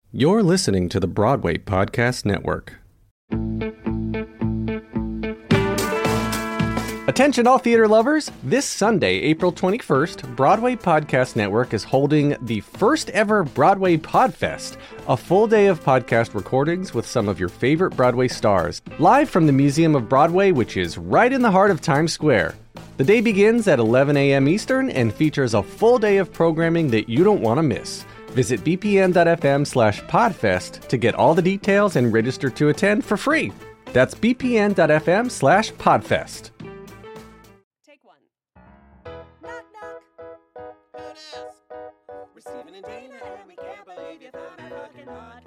You're listening to the Broadway Podcast Network. Attention all theater lovers! This Sunday, April 21st, Broadway Podcast Network is holding the first ever Broadway Podfest, a full day of podcast recordings with some of your favorite Broadway stars, live from the Museum of Broadway, which is right in the heart of Times Square. The day begins at 11 a.m. Eastern and features a full day of programming that you don't want to miss. Visit bpn.fm/podfest to get all the details and register to attend for free. That's bpn.fm/podfest. Take one. Knock, knock. Who dis? We're Stephen and Dana, and we can't believe you found our fucking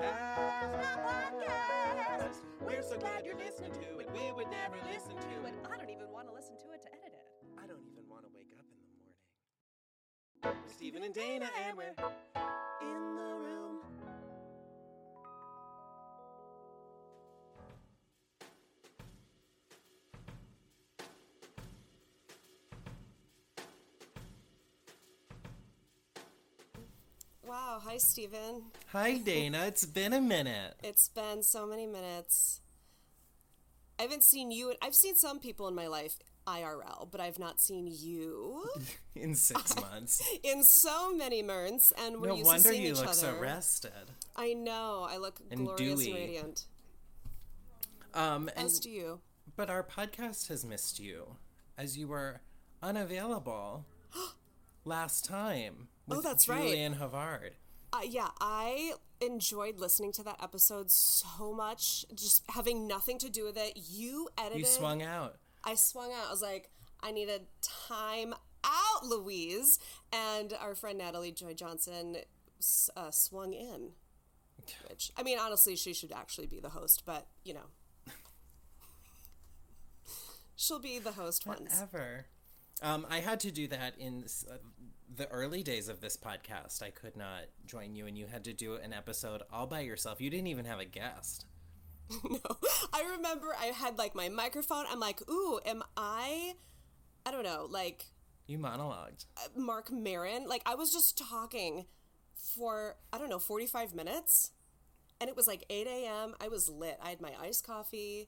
podcast. We're so glad you're listening to it. We would never listen to it. I don't even want to listen to it to edit it. I don't even want to wake up in the morning. We're Stephen and Dana, and we're in the room. Wow, hi Steven. Hi, Dana. It's been a minute. It's been so many minutes. I haven't seen you. I've seen some people in my life IRL, but I've not seen you In 6 months. in so many months. And we're No used wonder to seeing you each look other. so rested. I know. I look And glorious and dewy. radiant. And, As do you. but our podcast has missed you, as you were unavailable last time with that's right. Julian Havard. Yeah, I enjoyed listening to that episode so much, just having nothing to do with it. You edited. You swung out. I swung out. I was like, I needed time out, Louise. And our friend Natalie Joy Johnson swung in. Which, I mean, honestly, she should actually be the host, but, you know. She'll be the host once. Whatever. I had to do that in the early days of this podcast. I could not join you, and you had to do an episode all by yourself. You didn't even have a guest. No. I remember I had, like, my microphone. I'm like, ooh, am I don't know, like... You monologued. Mark Maron. Like, I was just talking for, 45 minutes. And it was like 8 a.m. I was lit. I had my iced coffee.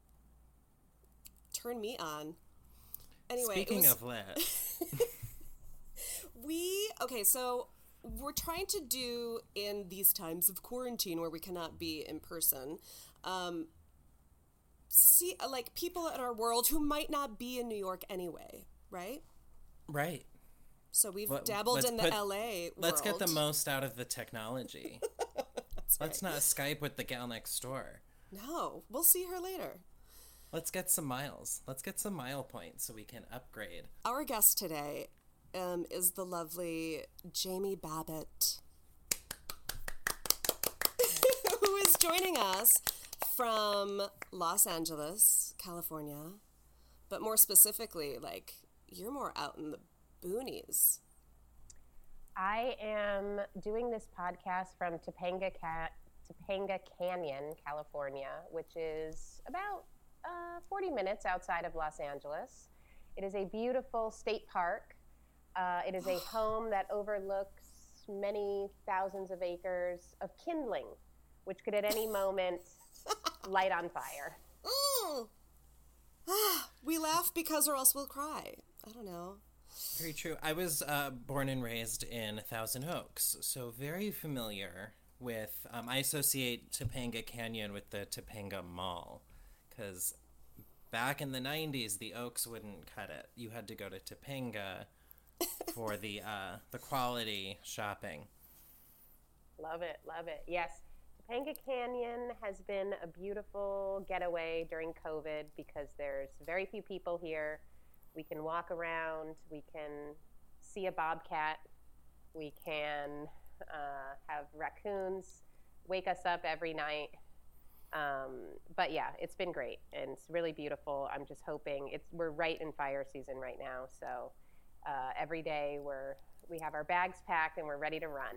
Turn me on. Anyway, Speaking of lit. So we're trying to do, in these times of quarantine where we cannot be in person, see, like, people in our world who might not be in New York anyway, right? Right. So we've dabbled in the LA world. Let's get the most out of the technology. That's Let's right. not Skype with the gal next door. No, we'll see her later. Let's get some miles. Let's get some mile points so we can upgrade. Our guest today is the lovely Jamie Babbitt, who is joining us from Los Angeles, California. But more specifically, like, you're more out in the boonies. I am doing this podcast from Topanga Canyon, California, which is about 40 minutes outside of Los Angeles. It is a beautiful state park. It is a home that overlooks many thousands of acres of kindling, which could at any moment light on fire. We laugh because or else we'll cry. I don't know. Very true. I was born and raised in Thousand Oaks, so very familiar with... I associate Topanga Canyon with the Topanga Mall, because back in the 90s, the Oaks wouldn't cut it. You had to go to Topanga for the quality shopping. Love it, love it. Yes, Topanga Canyon has been a beautiful getaway during COVID because there's very few people here. We can walk around, we can see a bobcat, we can have raccoons wake us up every night. But yeah, it's been great and it's really beautiful. I'm just hoping we're right in fire season right now. So every day we have our bags packed and we're ready to run.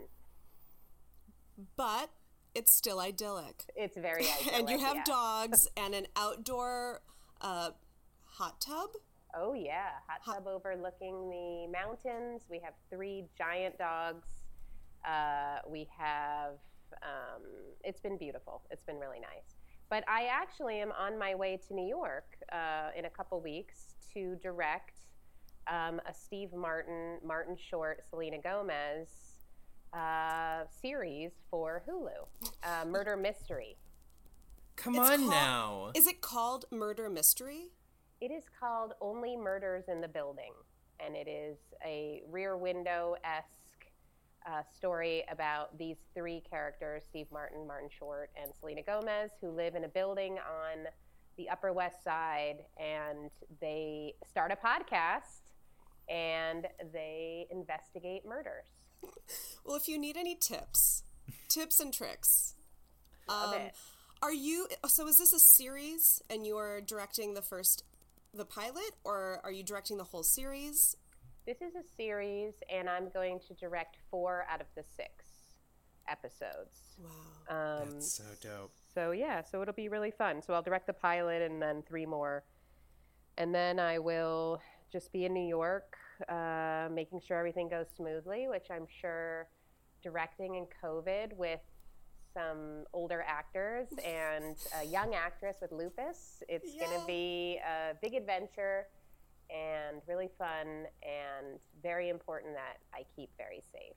But it's still idyllic. It's very idyllic. And you have yeah. dogs and an outdoor hot tub. Oh yeah, hot tub overlooking the mountains. We have 3 giant dogs. We have it's been beautiful. It's been really nice. But I actually am on my way to New York in a couple weeks to direct a Steve Martin Short, Selena Gomez series for Hulu, Murder Mystery. Come on now. Is it called Murder Mystery? It is called Only Murders in the Building, and it is a Rear Window-esque story about these three characters, Steve Martin, Martin Short, and Selena Gomez, who live in a building on the Upper West Side, and they start a podcast, and they investigate murders. Well, if you need any tips and tricks, Love it. So is this a series and you're directing the pilot, or are you directing the whole series? This is a series, and I'm going to direct 4 out of the 6 episodes. Wow. That's so dope. So it'll be really fun. So I'll direct the pilot and then 3 more. And then I will just be in New York, making sure everything goes smoothly, which I'm sure directing in COVID with some older actors and a young actress with lupus. It's going to be a big adventure and really fun, and very important that I keep very safe.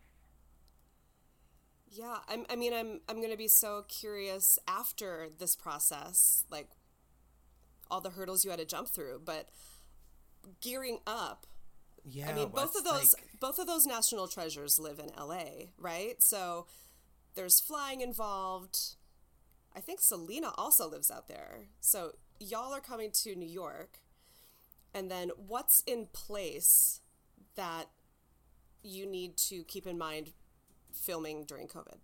Yeah, I'm going to be so curious after this process, like all the hurdles you had to jump through, but gearing up. Yeah, I mean, both of those national treasures live in LA, right? So there's flying involved. I think Selena also lives out there. So y'all are coming to New York. And then what's in place that you need to keep in mind filming during COVID?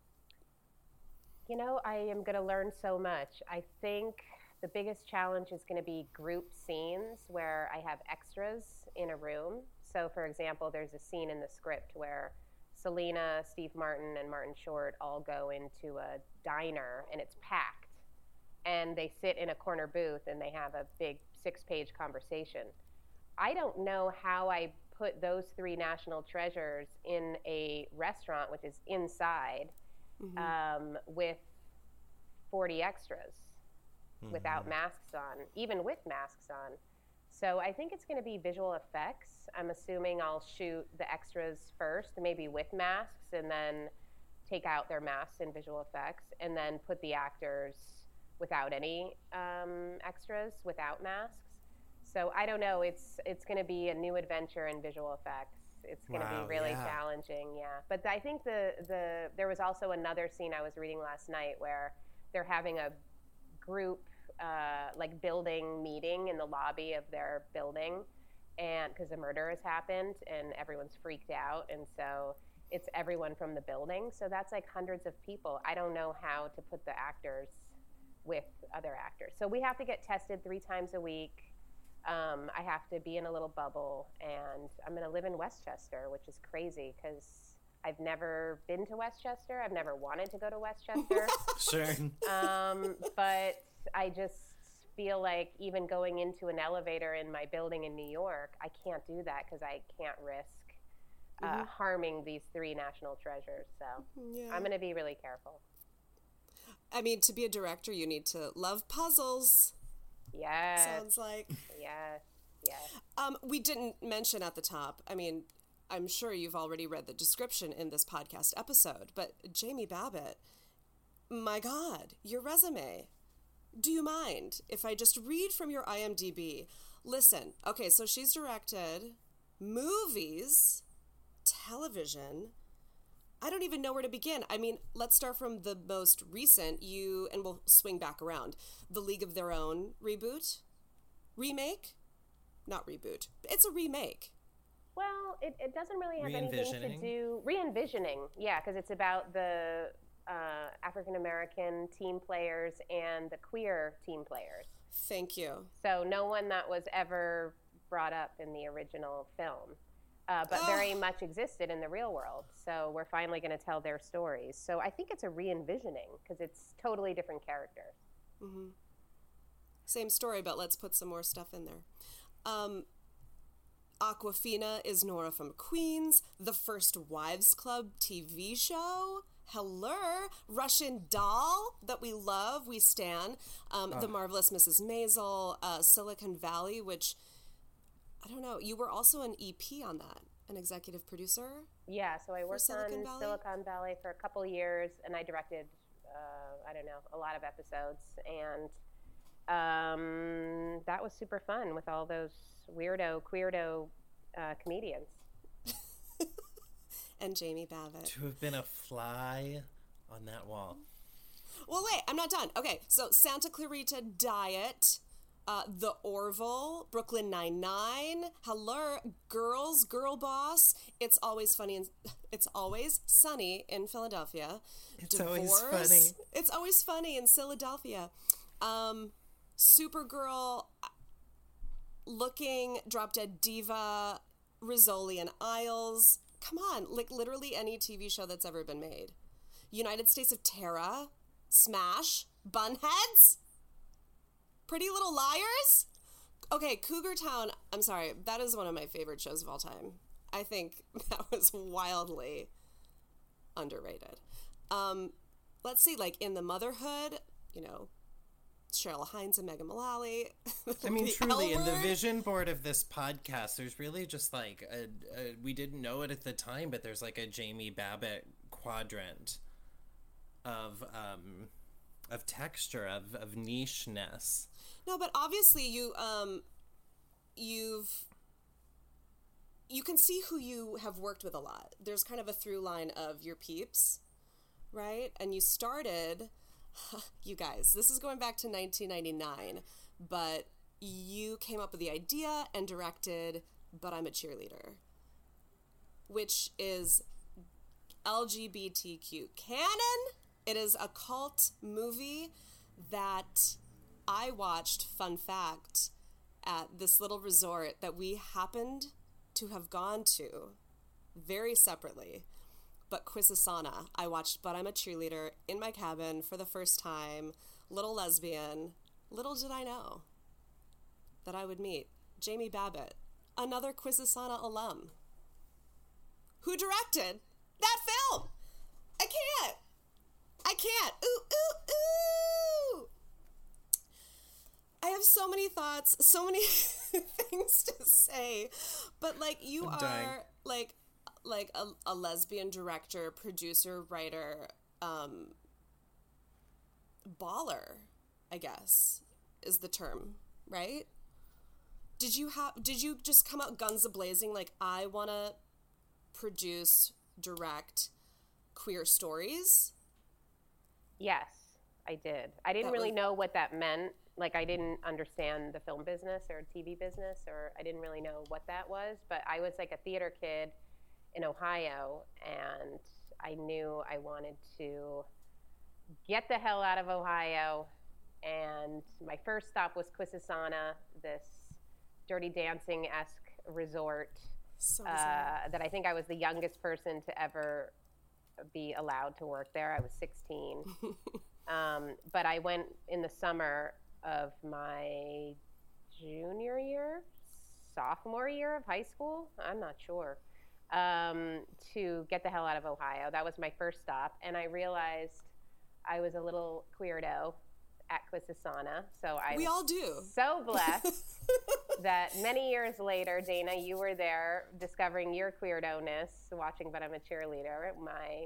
You know, I am going to learn so much. I think the biggest challenge is going to be group scenes where I have extras in a room. So, for example, there's a scene in the script where Selena, Steve Martin, and Martin Short all go into a diner, and it's packed. And they sit in a corner booth, and they have a big 6-page conversation. I don't know how I put those 3 national treasures in a restaurant, which is inside, with 40 extras without masks on, even with masks on. So I think it's going to be visual effects. I'm assuming I'll shoot the extras first, maybe with masks, and then take out their masks in visual effects, and then put the actors without any extras, without masks. So I don't know. It's going to be a new adventure in visual effects. It's going to be really challenging, yeah. But I think there was also another scene I was reading last night where they're having a group like building meeting in the lobby of their building, and because a murder has happened and everyone's freaked out, and so it's everyone from the building. So that's like hundreds of people. I don't know how to put the actors with other actors. So we have to get tested 3 times a week. I have to be in a little bubble, and I'm going to live in Westchester, which is crazy because I've never been to Westchester. I've never wanted to go to Westchester. Sure. But I just feel like even going into an elevator in my building in New York, I can't do that because I can't risk harming these 3 national treasures. So I'm going to be really careful. I mean, to be a director, you need to love puzzles. Yes. Sounds like. Yes. We didn't mention at the top, I mean, I'm sure you've already read the description in this podcast episode, but Jamie Babbitt, my God, your resume. Do you mind if I just read from your IMDb? Listen, okay, so she's directed movies, television. I don't even know where to begin. I mean, let's start from the most recent, and we'll swing back around. The League of Their Own remake? Not reboot. It's a remake. Well, it doesn't really have anything to do... Re-envisioning, yeah, because it's about the African-American team players and the queer team players. Thank you. So no one that was ever brought up in the original film. But very much existed in the real world. So we're finally going to tell their stories. So I think it's a re-envisioning because it's totally different characters. Mm-hmm. Same story, but let's put some more stuff in there. Awkwafina is Nora from Queens. The First Wives Club TV show. Hello, Russian Doll that we love, we stan. The Marvelous Mrs. Maisel, Silicon Valley, which, I don't know, you were also an EP on that, an executive producer? Yeah, so I worked on Silicon Valley for a couple years, and I directed, I don't know, a lot of episodes. And that was super fun with all those queerdo comedians. And Jamie Babbitt. To have been a fly on that wall. Well, wait, I'm not done. Okay, so Santa Clarita Diet, The Orville, Brooklyn Nine-Nine, Hello, Girls, Girl Boss, It's Always Sunny in Philadelphia. It's Divorce, always funny. It's Always Funny in Philadelphia. Supergirl, Looking, Drop Dead Diva, Rizzoli and Isles. Come on, like literally any TV show that's ever been made. United States of Terra, Smash, Bunheads, Pretty Little Liars. Okay, Cougar Town, I'm sorry, that is one of my favorite shows of all time. I think that was wildly underrated. Let's see, like in the Motherhood, you know, Cheryl Hines and Megan Mullally. I mean, The truly, in the L-Word. vision board of this podcast, there's really just like we didn't know it at the time, but there's like a Jamie Babbitt quadrant of texture, of nicheness. No, but obviously you can see who you have worked with a lot. There's kind of a through line of your peeps, right? And you started, you guys, this is going back to 1999, but you came up with the idea and directed But I'm a Cheerleader, which is LGBTQ canon. It is a cult movie that I watched, fun fact, at this little resort that we happened to have gone to very separately. But Quisisana, I watched But I'm a Cheerleader in my cabin for the first time, little lesbian. Little did I know that I would meet Jamie Babbitt, another Quisisana alum, who directed that film. I can't. Ooh, ooh, ooh. I have so many thoughts, so many things to say, but like you I'm are dying. like a lesbian director, producer, writer, baller, I guess is the term, right? Did you just come out guns a-blazing like, I want to produce, direct queer stories? Yes, I did. I didn't That really was- know what that meant. Like, I didn't understand the film business or TV business, or I didn't really know what that was. But I was like a theater kid in Ohio, and I knew I wanted to get the hell out of Ohio. And my first stop was Quisisana, this Dirty Dancing-esque resort So bizarre. that I think I was the youngest person to ever be allowed to work there. I was 16. But I went in the summer of my sophomore year of high school, I'm not sure, to get the hell out of Ohio. That was my first stop. And I realized I was a little queerdo at Quisisana. So We all do. so blessed that many years later, Dana, you were there discovering your queerdoness, watching But I'm a Cheerleader, my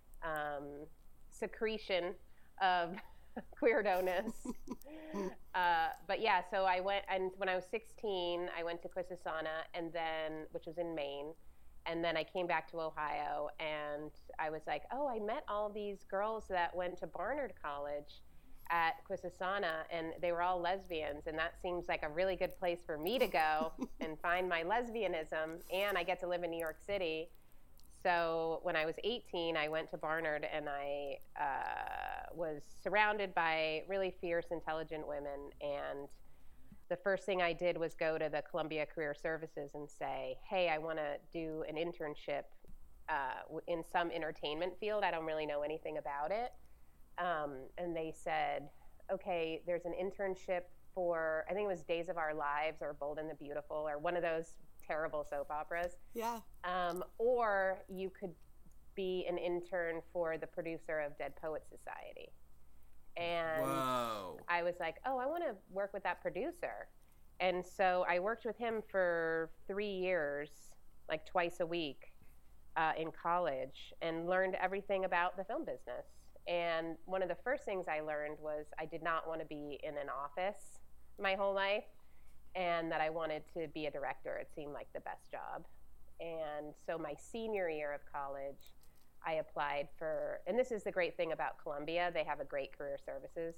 secretion of queerdoness. But yeah, so I went, and when I was 16, I went to Quisisana, and then, which was in Maine, and then I came back to Ohio, and I was like, oh, I met all these girls that went to Barnard College at Quisisana, and they were all lesbians, and that seems like a really good place for me to go and find my lesbianism, and I get to live in New York City. So when I was 18, I went to Barnard, and I was surrounded by really fierce, intelligent women, and the first thing I did was go to the Columbia Career Services and say, hey, I want to do an internship in some entertainment field. I don't really know anything about it. And they said, okay, there's an internship for, I think it was Days of Our Lives or Bold and the Beautiful or one of those terrible soap operas. Yeah. Or you could be an intern for the producer of Dead Poets Society. And Whoa. I was like, oh, I want to work with that producer. And so I worked with him for 3 years, like twice a week in college, and learned everything about the film business. And one of the first things I learned was I did not want to be in an office my whole life, and that I wanted to be a director. It seemed like the best job. And so my senior year of college, I applied for, and this is the great thing about Columbia, they have a great career services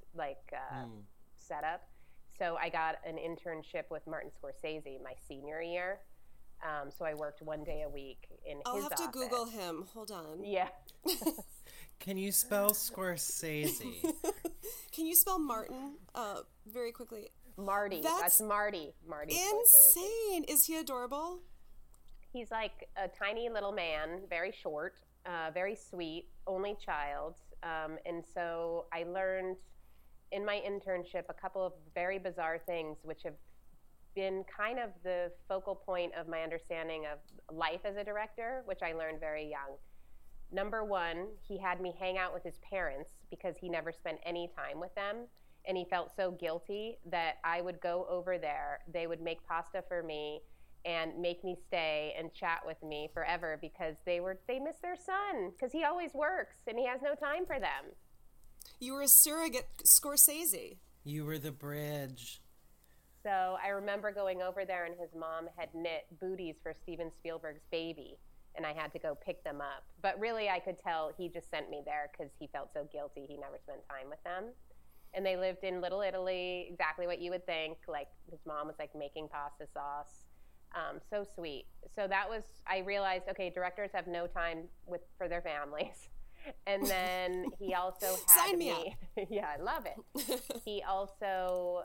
setup. So I got an internship with Martin Scorsese my senior year. So I worked 1 day a week in I'll his have office. to Google him. Hold on. Yeah. Can you spell Scorsese? Can you spell Martin very quickly? Marty. That's Marty. Marty Scorsese. Insane. Is he adorable? He's like a tiny little man, very short, very sweet, only child. And so I learned in my internship a couple of very bizarre things, which have been kind of the focal point of my understanding of life as a director, which I learned very young. Number one, he had me hang out with his parents because he never spent any time with them. And he felt so guilty that I would go over there. They would make pasta for me and make me stay and chat with me forever because they miss their son because he always works and he has no time for them. You were a surrogate Scorsese. You were the bridge. So I remember going over there and his mom had knit booties for Steven Spielberg's baby, and I had to go pick them up. But really I could tell he just sent me there because he felt so guilty he never spent time with them. And they lived in Little Italy, exactly what you would think. Like his mom was like making pasta sauce. So sweet. So that was, I realized, okay, directors have no time for their families. And then he also had Sign me up. Yeah, I love it. He also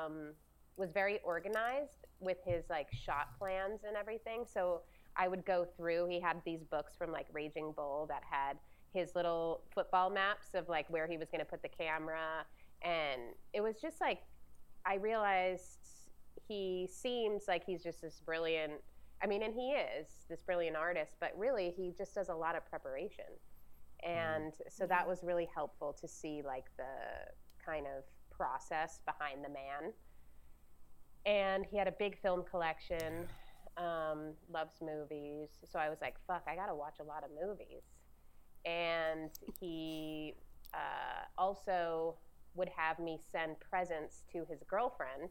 was very organized with his like shot plans and everything. So I would go through, he had these books from like Raging Bull that had his little football maps of like where he was going to put the camera. And it was just like, I realized he seems like he's just this brilliant, I mean, and he is this brilliant artist, but really he just does a lot of preparation. And so that was really helpful to see like the kind of process behind the man. And he had a big film collection, loves movies. So I was like, fuck, I got to watch a lot of movies. And he also would have me send presents to his girlfriend,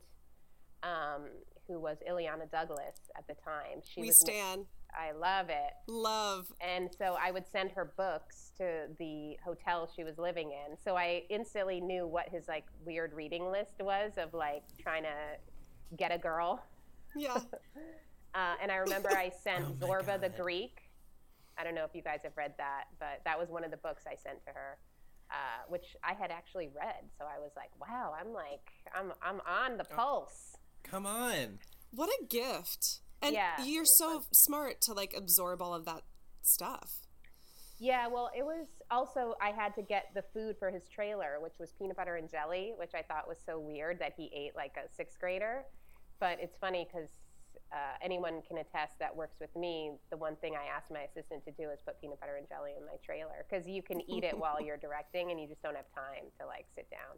who was Ileana Douglas at the time. We stan. I love it. Love. And so I would send her books to the hotel she was living in. So I instantly knew what his like weird reading list was of like trying to get a girl. Yeah. And I remember I sent Zorba the Greek. I don't know if you guys have read that, but that was one of the books I sent to her, which I had actually read. So I was like, wow, I'm on the pulse. Come on. What a gift. And Yeah, you're it's so fun. smart to like absorb all of that stuff. Yeah, well, it was also, I had to get the food for his trailer, which was peanut butter and jelly, which I thought was so weird that he ate like a sixth grader. But it's funny because anyone can attest that works with me. The one thing I asked my assistant to do is put peanut butter and jelly in my trailer because you can eat it while you're directing and you just don't have time to like sit down.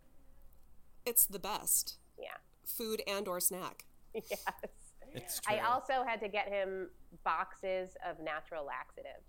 It's the best. Yeah. Food and or snack. Yes. It's true. I also had to get him boxes of natural laxatives.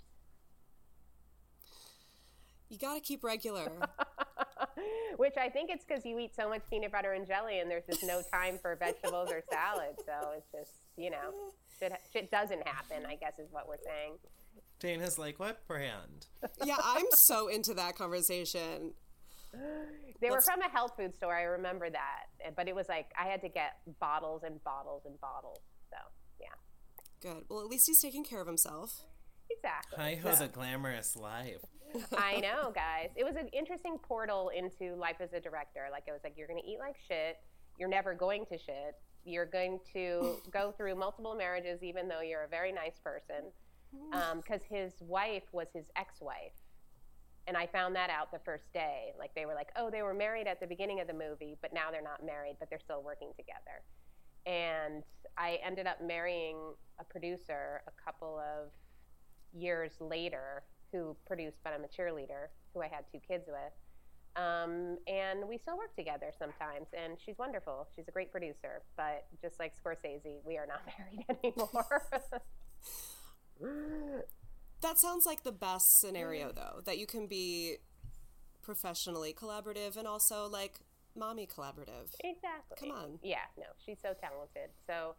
You got to keep regular. Which I think it's because you eat so much peanut butter and jelly and there's just no time for vegetables or salad. So it's just, you know, shit doesn't happen, I guess is what we're saying. Dana's like, what brand? Yeah, I'm so into that conversation. They were from a health food store. I remember that. But it was like I had to get bottles and bottles and bottles. So, yeah. Good. Well, at least he's taking care of himself. Exactly. Hi-ho, the glamorous life. I know, guys. It was an interesting portal into life as a director. Like, it was like, you're going to eat like shit. You're never going to shit. You're going to go through multiple marriages, even though you're a very nice person. Because his wife was his ex-wife. And I found that out the first day. Like, they were like, oh, they were married at the beginning of the movie, but now they're not married, but they're still working together. And I ended up marrying a producer a couple of years later who produced But I'm a Cheerleader, who I had 2 kids with. And we still work together sometimes, and she's wonderful. She's a great producer, but just like Scorsese, we are not married anymore. That sounds like the best scenario, though, that you can be professionally collaborative and also like mommy collaborative. Exactly. Come on. Yeah, no, she's so talented. So,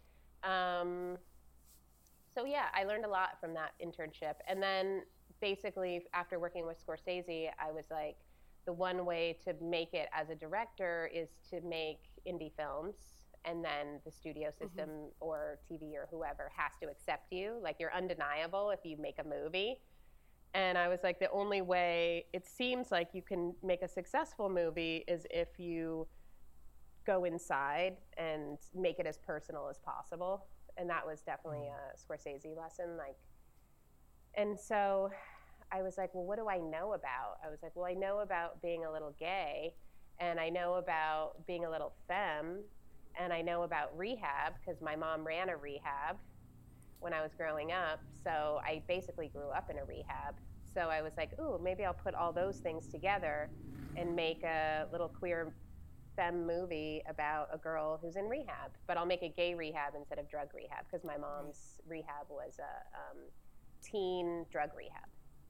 yeah, I learned a lot from that internship. And then basically after working with Scorsese, I was like, the one way to make it as a director is to make indie films, and then the studio system or TV or whoever has to accept you. Like, you're undeniable if you make a movie. And I was like, the only way it seems like you can make a successful movie is if you go inside and make it as personal as possible. And that was definitely a Scorsese lesson. Like, and so I was like, well, what do I know about? I was like, well, I know about being a little gay, and I know about being a little femme, and I know about rehab because my mom ran a rehab when I was growing up. So I basically grew up in a rehab. So I was like, ooh, maybe I'll put all those things together and make a little queer femme movie about a girl who's in rehab. But I'll make a gay rehab instead of drug rehab because my mom's rehab was a teen drug rehab.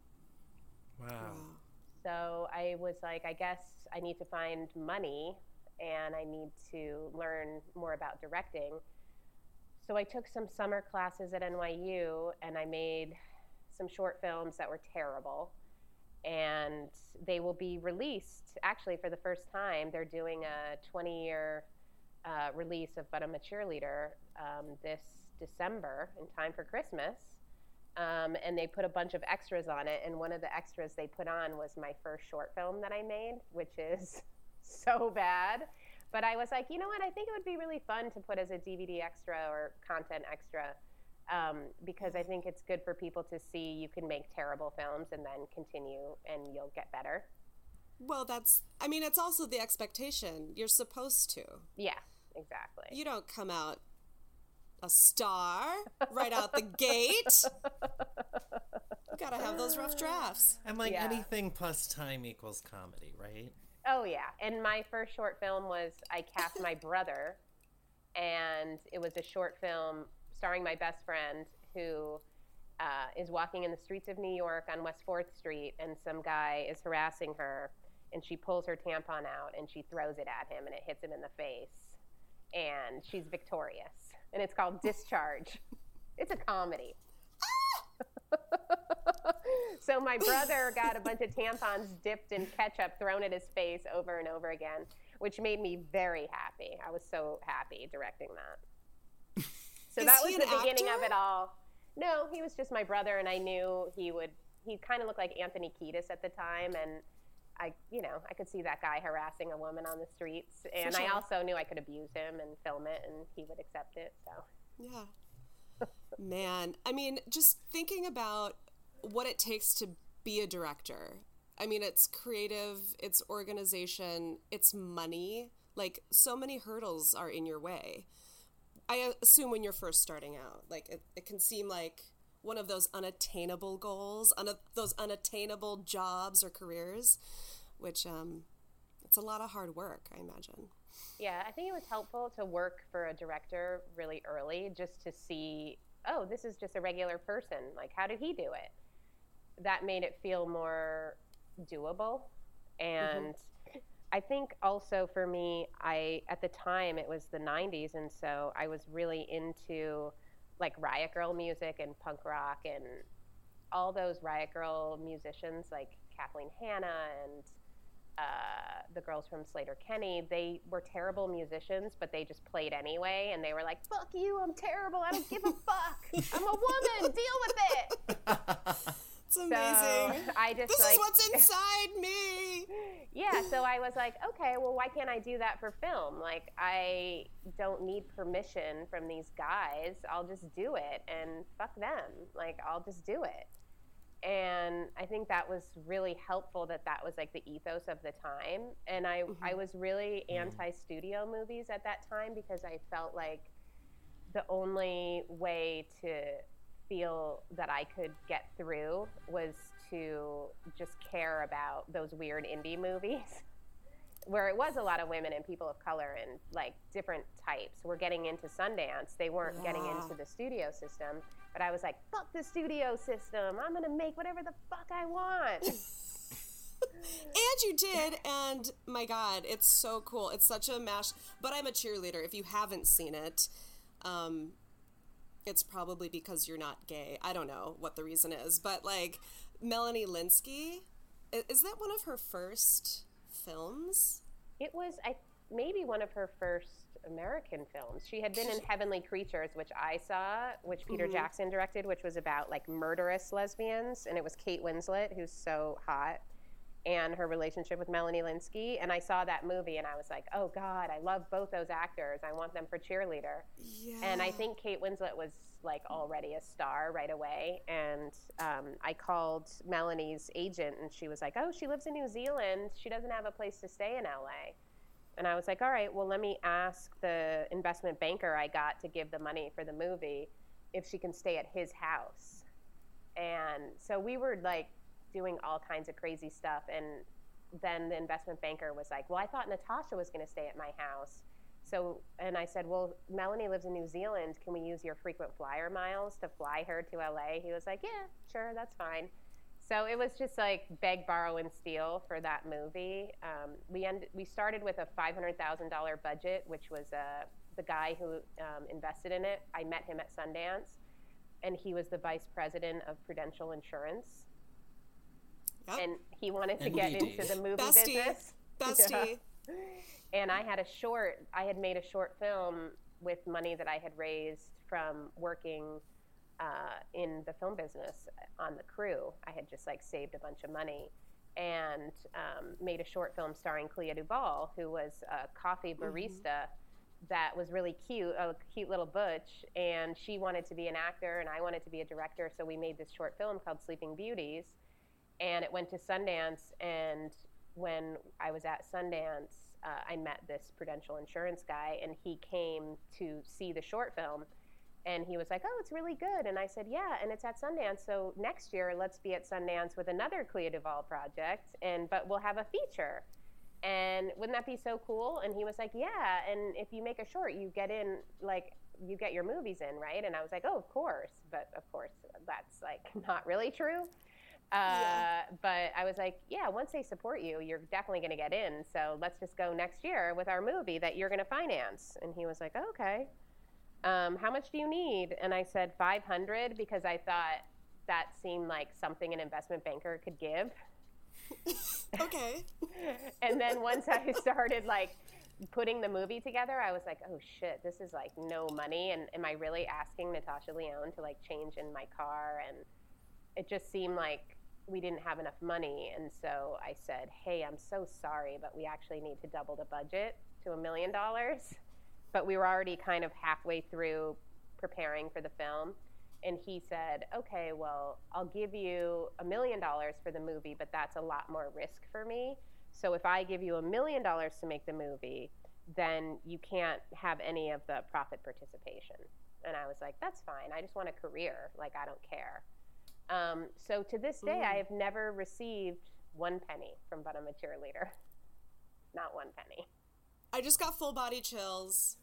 Wow. So I was like, I guess I need to find money and I need to learn more about directing. So I took some summer classes at NYU and I made some short films that were terrible. And they will be released, actually, for the first time. They're doing a 20-year release of But I'm a Cheerleader this December in time for Christmas. And they put a bunch of extras on it. And one of the extras they put on was my first short film that I made, which is so bad. But I was like, you know what? I think it would be really fun to put as a DVD extra or content extra because I think it's good for people to see you can make terrible films and then continue and you'll get better. Well, it's also the expectation. You're supposed to. Yeah, exactly. You don't come out a star right out the gate. You gotta have those rough drafts. And anything plus time equals comedy, right? Oh, yeah. And my first short film was I cast my brother, and it was a short film starring my best friend who is walking in the streets of New York on West 4th Street, and some guy is harassing her, and she pulls her tampon out, and she throws it at him, and it hits him in the face. And she's victorious. And it's called Discharge. It's a comedy. So my brother got a bunch of tampons dipped in ketchup thrown at his face over and over again, which made me very happy. I was so happy directing that. So that was the beginning of it all. No, he was just my brother, and I knew he kind of looked like Anthony Kiedis at the time, and I could see that guy harassing a woman on the streets, and I also knew I could abuse him and film it, and he would accept it, so. Yeah. Man, just thinking about what it takes to be a director. It's creative, it's organization, it's money. Like, so many hurdles are in your way. I assume when you're first starting out, like, it can seem like one of those unattainable goals, those unattainable jobs or careers, which it's a lot of hard work, I imagine. Yeah, I think it was helpful to work for a director really early just to see, oh, this is just a regular person. Like, how did he do it? That made it feel more doable. And I think also for me, at the time it was the 90s, and so I was really into like Riot Girl music and punk rock and all those Riot Girl musicians like Kathleen Hanna and the girls from Sleater-Kinney. They were terrible musicians, but they just played anyway, and they were like, fuck you, I'm terrible, I don't give a fuck, I'm a woman, deal with it. It's amazing. So I just this is what's inside me. Yeah, so I was like, okay, well, why can't I do that for film? Like, I don't need permission from these guys. I'll just do it, and fuck them. Like, I'll just do it. And I think that was really helpful that was like the ethos of the time. And I was really anti-studio movies at that time because I felt like the only way to feel that I could get through was to just care about those weird indie movies where it was a lot of women and people of color and like different types were getting into Sundance. They weren't getting into the studio system, but I was like, fuck the studio system. I'm going to make whatever the fuck I want. And you did, and my God, it's so cool. It's such a mash. But I'm a cheerleader. If you haven't seen it, it's probably because you're not gay. I don't know what the reason is, but like Melanie Lynskey, is that one of her first films? It was maybe one of her first American films. She had been in Heavenly Creatures, which I saw, which Peter Jackson directed, which was about like murderous lesbians, and it was Kate Winslet, who's so hot, and her relationship with Melanie Lynskey. And I saw that movie and I was like, oh God, I love both those actors. I want them for cheerleader. Yeah. And I think Kate Winslet was like already a star right away. And I called Melanie's agent and she was like, oh, she lives in New Zealand. She doesn't have a place to stay in LA. And I was like, all right, well, let me ask the investment banker I got to give the money for the movie if she can stay at his house. And so we were like doing all kinds of crazy stuff. And then the investment banker was like, well, I thought Natasha was going to stay at my house. So, and I said, well, Melanie lives in New Zealand. Can we use your frequent flyer miles to fly her to LA? He was like, yeah, sure, that's fine. So it was just like beg, borrow, and steal for that movie. We started with a $500,000 budget, which was the guy who invested in it. I met him at Sundance, and he was the vice president of Prudential Insurance. Yep. And he wanted to get into the movie business. Bestie. Yeah. And I had made a short film with money that I had raised from working in the film business on the crew. I had just like saved a bunch of money and made a short film starring Clea Duvall, who was a coffee barista that was really cute, a cute little butch. And she wanted to be an actor and I wanted to be a director. So we made this short film called Sleeping Beauties. And it went to Sundance, and when I was at Sundance, I met this Prudential Insurance guy, and he came to see the short film, and he was like, oh, it's really good. And I said, yeah, and it's at Sundance, so next year let's be at Sundance with another Clea Duvall project, but we'll have a feature. And wouldn't that be so cool? And he was like, yeah, and if you make a short, you get in, like, you get your movies in, right? And I was like, oh, of course. But of course, that's like not really true. But I was like, yeah, once they support you, you're definitely going to get in. So let's just go next year with our movie that you're going to finance. And he was like, oh, okay. How much do you need? And I said 500 because I thought that seemed like something an investment banker could give. Okay. And then once I started like putting the movie together, I was like, oh shit, this is like no money. And am I really asking Natasha Lyonne to like change in my car? And it just seemed like we didn't have enough money. And so I said, hey, I'm so sorry, but we actually need to double the budget to $1 million. But we were already kind of halfway through preparing for the film. And he said, okay, well, I'll give you $1 million for the movie, but that's a lot more risk for me. So if I give you $1 million to make the movie, then you can't have any of the profit participation. And I was like, that's fine. I just want a career. Like, I don't care. So to this day, I have never received 1 penny from But I'm a Cheerleader. Not 1 penny. I just got full body chills.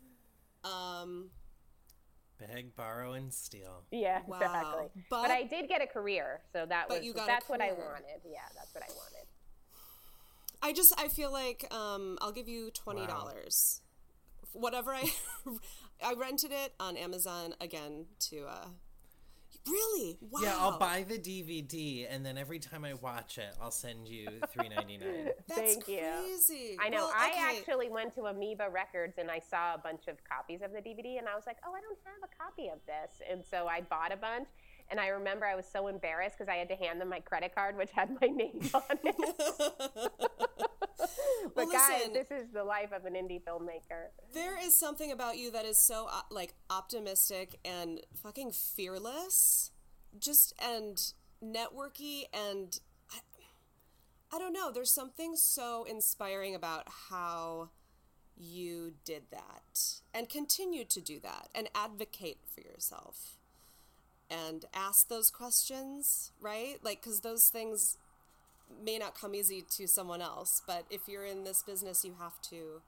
Beg, borrow, and steal. Yeah, Wow. exactly. But I did get a career, so that's what I wanted. Yeah, that's what I wanted. I feel like I'll give you $20. Wow. Whatever I rented it on Amazon again to really? Wow. Yeah, I'll buy the DVD, and then every time I watch it, I'll send you $3.99. That's Thank you. crazy. I know. Well, I okay. actually went to Amoeba Records and I saw a bunch of copies of the DVD and I was like, oh, I don't have a copy of this. And so I bought a bunch. And I remember I was so embarrassed because I had to hand them my credit card, which had my name on it. But Well, guys, listen, this is the life of an indie filmmaker. there is something about you that is so like optimistic and fucking fearless, and networky, and I don't know. There's something so inspiring about how you did that and continue to do that and advocate for yourself. and ask those questions, right? Like, because those things may not come easy to someone else, but if you're in this business, you have to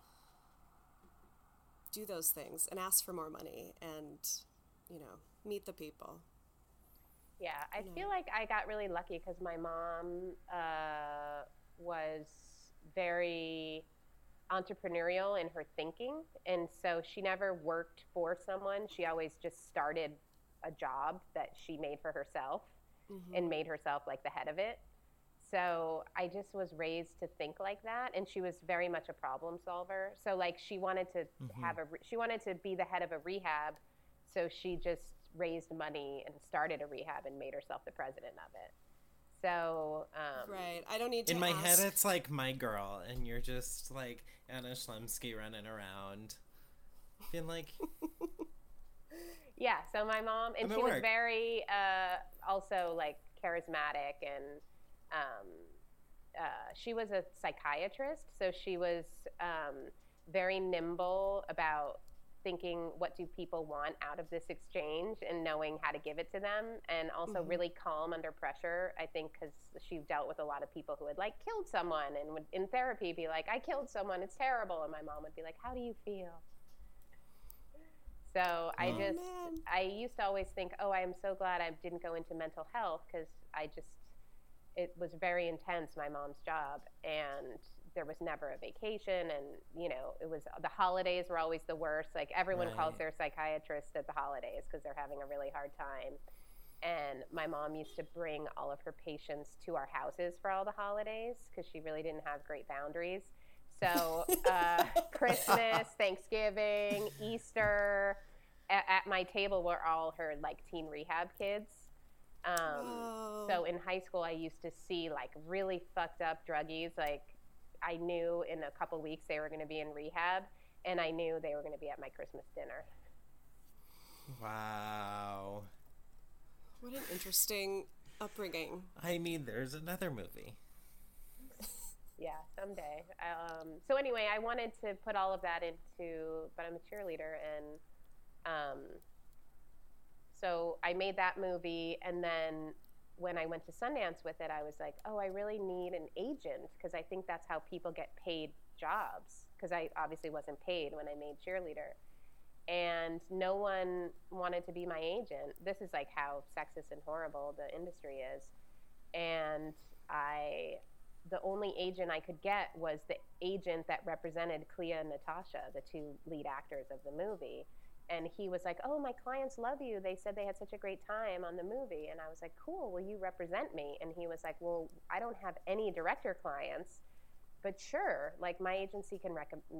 do those things and ask for more money and, meet the people. Yeah, I feel like I got really lucky because my mom was very entrepreneurial in her thinking, and so she never worked for someone. She always just started a job that she made for herself and made herself like the head of it. So I just was raised to think like that, and she was very much a problem solver. So like she wanted to she wanted to be the head of a rehab, so she just raised money and started a rehab and made herself the president of it. So right, I don't need to. In my ask. head, it's like My Girl, and you're just like Anna Schlemsky running around, being like. Yeah, so my mom, and she was very also like charismatic, and she was a psychiatrist, so she was very nimble about thinking what do people want out of this exchange and knowing how to give it to them, and also really calm under pressure, I think, because she dealt with a lot of people who had like killed someone and would in therapy be like, I killed someone, it's terrible, and my mom would be like, how do you feel? So I used to always think, oh, I am so glad I didn't go into mental health, because it was very intense, my mom's job, and there was never a vacation, and it was, the holidays were always the worst. Like everyone calls their psychiatrist at the holidays because they're having a really hard time. And my mom used to bring all of her patients to our houses for all the holidays because she really didn't have great boundaries. So Christmas, Thanksgiving, Easter, at my table were all her like teen rehab kids. So in high school, I used to see like really fucked up druggies. Like I knew in a couple weeks they were going to be in rehab, and I knew they were going to be at my Christmas dinner. Wow. What an interesting upbringing. I mean, there's another movie. Yeah, someday. So anyway, I wanted to put all of that into, but I'm a cheerleader, and so I made that movie, and then when I went to Sundance with it, I was like, oh, I really need an agent, because I think that's how people get paid jobs, because I obviously wasn't paid when I made cheerleader. And no one wanted to be my agent. This is like how sexist and horrible the industry is. And the only agent I could get was the agent that represented Clea and Natasha, the two lead actors of the movie. And he was like, oh, my clients love you. They said they had such a great time on the movie. And I was like, cool, will you represent me? And he was like, well, I don't have any director clients, but sure, like my agency can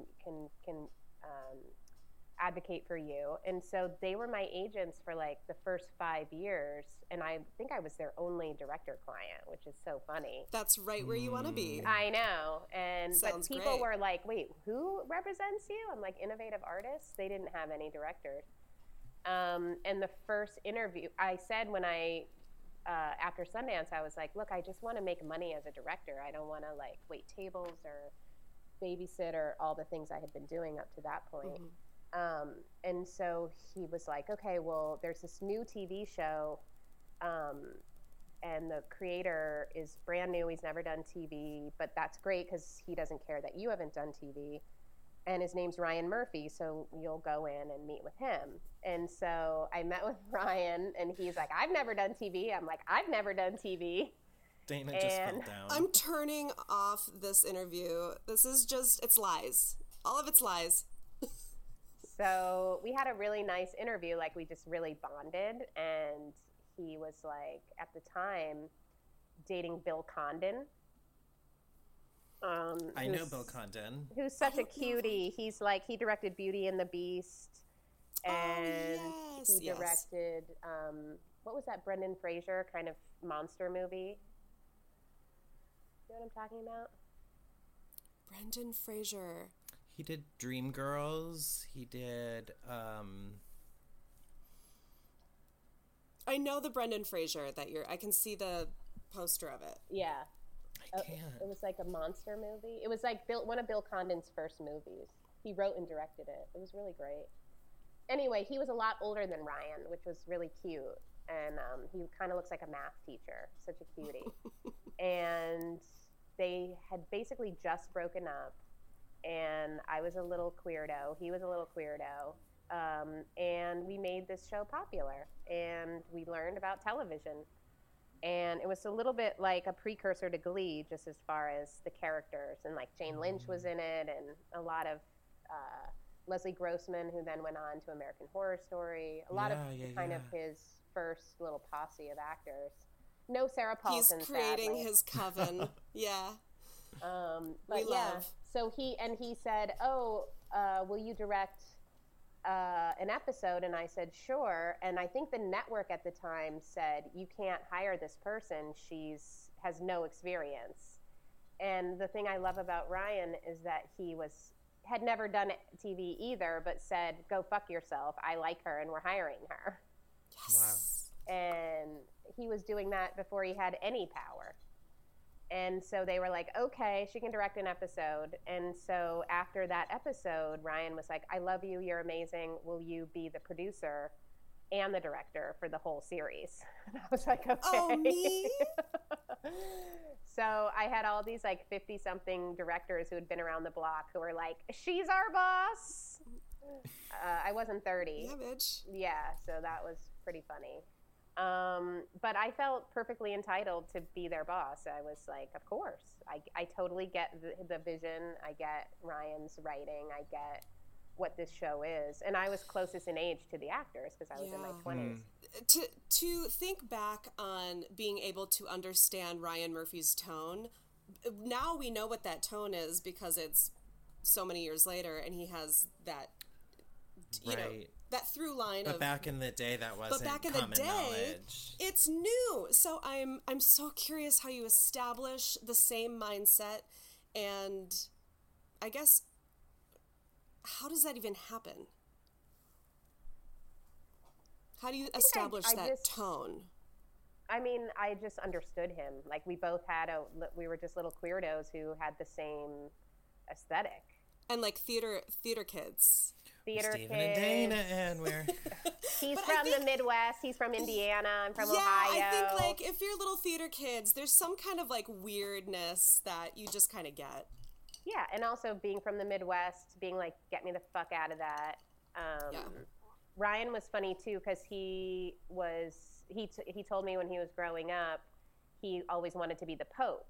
advocate for you. And so they were my agents for like the first 5 years, and I think I was their only director client, which is so funny. That's right where you want to be. I know. And Sounds but people great. were like, wait, who represents you? I'm like, innovative artists. They didn't have any directors. And the first interview I said when I after Sundance, I was like, look, I just want to make money as a director. I don't want to like wait tables or babysit or all the things I had been doing up to that point. And so he was like, okay, well, there's this new TV show, and the creator is brand new. He's never done TV, but that's great because he doesn't care that you haven't done TV. And his name's Ryan Murphy, so you'll go in and meet with him. And so I met with Ryan, and he's like, I've never done TV. I'm like, I've never done TV. Dana just fell down. I'm turning off this interview. This is just, it's lies. All of it's lies. So we had a really nice interview, like we just really bonded, and he was like, at the time, dating Bill Condon. I know Bill Condon. Who's such a cutie. He's like, he directed Beauty and the Beast, and he directed, what was that Brendan Fraser kind of monster movie? You know what I'm talking about? Brendan Fraser. He did Dreamgirls. He did. I know the Brendan Fraser that I can see the poster of it. Yeah. I can't. It was like a monster movie. It was like one of Bill Condon's first movies. He wrote and directed it. It was really great. Anyway, he was a lot older than Ryan, which was really cute. and he kind of looks like a math teacher, such a cutie. And they had basically just broken up, and I was a little queerdo. He was a little queerdo. And we made this show popular, and we learned about television. And it was a little bit like a precursor to Glee, just as far as the characters. And like Jane Lynch was in it, and a lot of Leslie Grossman, who then went on to American Horror Story. A lot of kind of his first little posse of actors. No Sarah Paulson. He's creating sadly. his coven. Yeah. But love. So he said, "Oh, will you direct an episode?" And I said, "Sure." And I think the network at the time said, "You can't hire this person. Has no experience." And the thing I love about Ryan is that he had never done TV either, but said, "Go fuck yourself. I like her, and we're hiring her." Yes. Wow. And he was doing that before he had any power. And so they were like, okay, she can direct an episode. And so after that episode, Ryan was like, I love you. You're amazing. Will you be the producer and the director for the whole series? And I was like, okay. Oh, me? So I had all these like 50-something directors who had been around the block who were like, she's our boss. I wasn't 30. Yeah, bitch. Yeah, so that was pretty funny. But I felt perfectly entitled to be their boss. I was like, of course. I totally get the vision. I get Ryan's writing. I get what this show is. And I was closest in age to the actors because I was in my 20s. To think back on being able to understand Ryan Murphy's tone, now we know what that tone is because it's so many years later, and he has that, you know, that through line. But back in the day, that wasn't common knowledge. It's new. So I'm so curious how you establish the same mindset, and I guess how does that even happen? How do you establish that tone? I mean, I just understood him. Like we both we were just little queerdos who had the same aesthetic. And like theater kids. Stephen and Dana, and we're... He's from the Midwest. He's from Indiana. I'm from Ohio. I think like if you're little theater kids, there's some kind of like weirdness that you just kind of get. Yeah, and also being from the Midwest, being like, get me the fuck out of that. Ryan was funny too because he told me when he was growing up, he always wanted to be the Pope.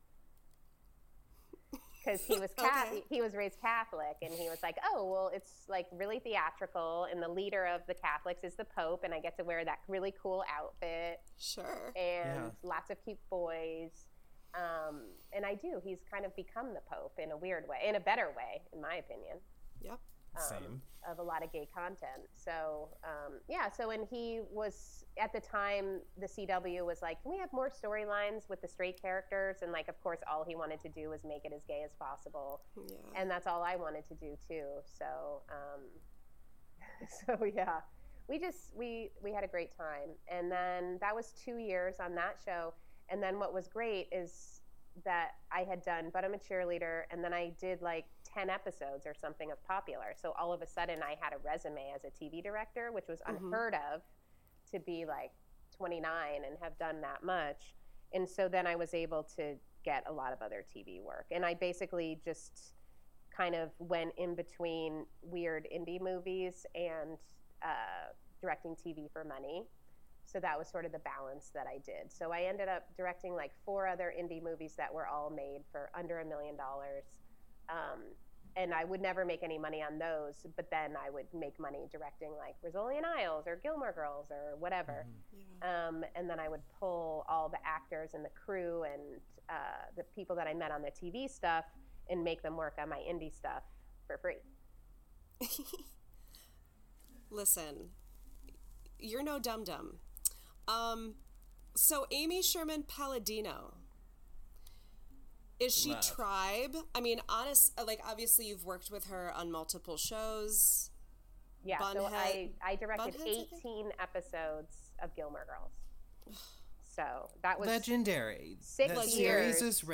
Because he was he was raised Catholic, and he was like, oh, well, it's like really theatrical, and the leader of the Catholics is the Pope, and I get to wear that really cool outfit. Sure. And lots of cute boys. And I do. He's kind of become the Pope in a weird way, in a better way, in my opinion. Yep. Same. Of a lot of gay content. So, so when he was, at the time, the CW was like, can we have more storylines with the straight characters? And like, of course, all he wanted to do was make it as gay as possible. Yeah. And that's all I wanted to do too. So, we had a great time. And then that was 2 years on that show. And then what was great is that I had done But I'm a Cheerleader, and then I did like 10 episodes or something of Popular. So all of a sudden I had a resume as a TV director, which was unheard of to be like 29 and have done that much. And so then I was able to get a lot of other TV work. And I basically just kind of went in between weird indie movies and directing TV for money. So that was sort of the balance that I did. So I ended up directing like 4 other indie movies that were all made for under $1 million. And I would never make any money on those, but then I would make money directing like Rizzoli and Isles or Gilmore Girls or whatever. And then I would pull all the actors and the crew and the people that I met on the TV stuff and make them work on my indie stuff for free. Listen, you're no dum-dum. So Amy Sherman Palladino, is she Tribe? I mean, obviously you've worked with her on multiple shows. Yeah, Bunhead, so I directed Bunheads, 18 episodes of Gilmore Girls. So that was legendary. 6 that years. series is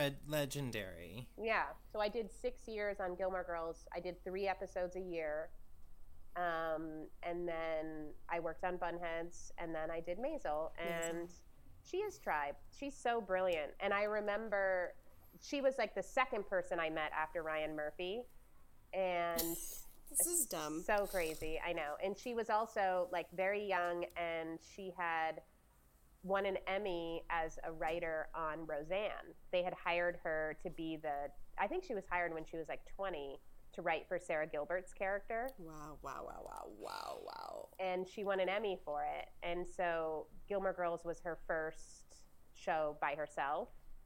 legendary. Yeah, so I did 6 years on Gilmore Girls. I did 3 episodes a year. And then I worked on Bunheads, and then I did Maisel, and she is Tribe. She's so brilliant. And I remember she was like the second person I met after Ryan Murphy, and This is dumb. so crazy. I know. And she was also like very young, and she had won an Emmy as a writer on Roseanne. They had hired her to be I think she was hired when she was like 20 to write for Sarah Gilbert's character. Wow, wow, wow, wow, wow, wow. And she won an Emmy for it. And so Gilmore Girls was her first show by herself.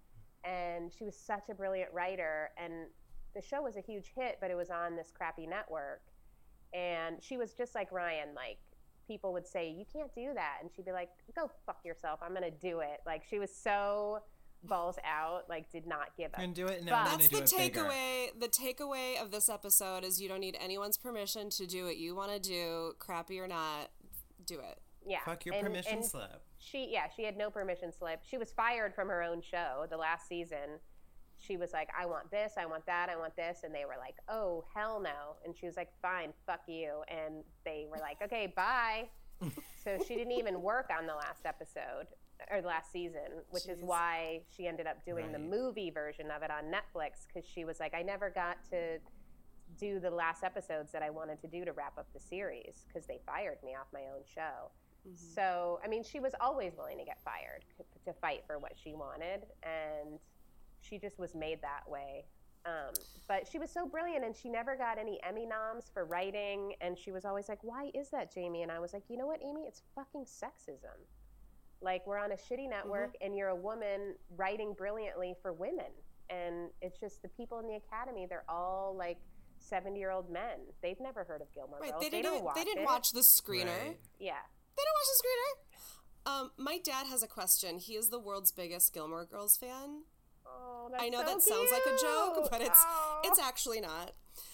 And she was such a brilliant writer. And the show was a huge hit, but it was on this crappy network. And she was just like Ryan, like, people would say, you can't do that. And she'd be like, go fuck yourself. I'm going to do it. Like, she was so balls out, like, did not give up. And do it now. That's the takeaway. The takeaway of this episode is you don't need anyone's permission to do what you want to do, crappy or not. Do it. Yeah. Fuck your permission slip. She had no permission slip. She was fired from her own show the last season. She was like, I want this, I want that, I want this. And they were like, oh, hell no. And she was like, fine, fuck you. And they were like, okay, bye. So she didn't even work on the last episode or the last season, which is why she ended up doing the movie version of it on Netflix, because she was like, I never got to do the last episodes that I wanted to do to wrap up the series because they fired me off my own show. So, I mean, she was always willing to get fired to fight for what she wanted, and she just was made that way. But she was so brilliant, and she never got any Emmy noms for writing, and she was always like, why is that, Jamie? And I was like, you know what, Amy? It's fucking sexism. Like, we're on a shitty network, and you're a woman writing brilliantly for women. And it's just the people in the Academy, they're all, like, 70-year-old men. They've never heard of Gilmore Girls. They didn't watch the screener. Right. Yeah. They didn't watch the screener. My dad has a question. He is the world's biggest Gilmore Girls fan. Oh, that's I know so that sounds like a joke, but cute. it's actually not.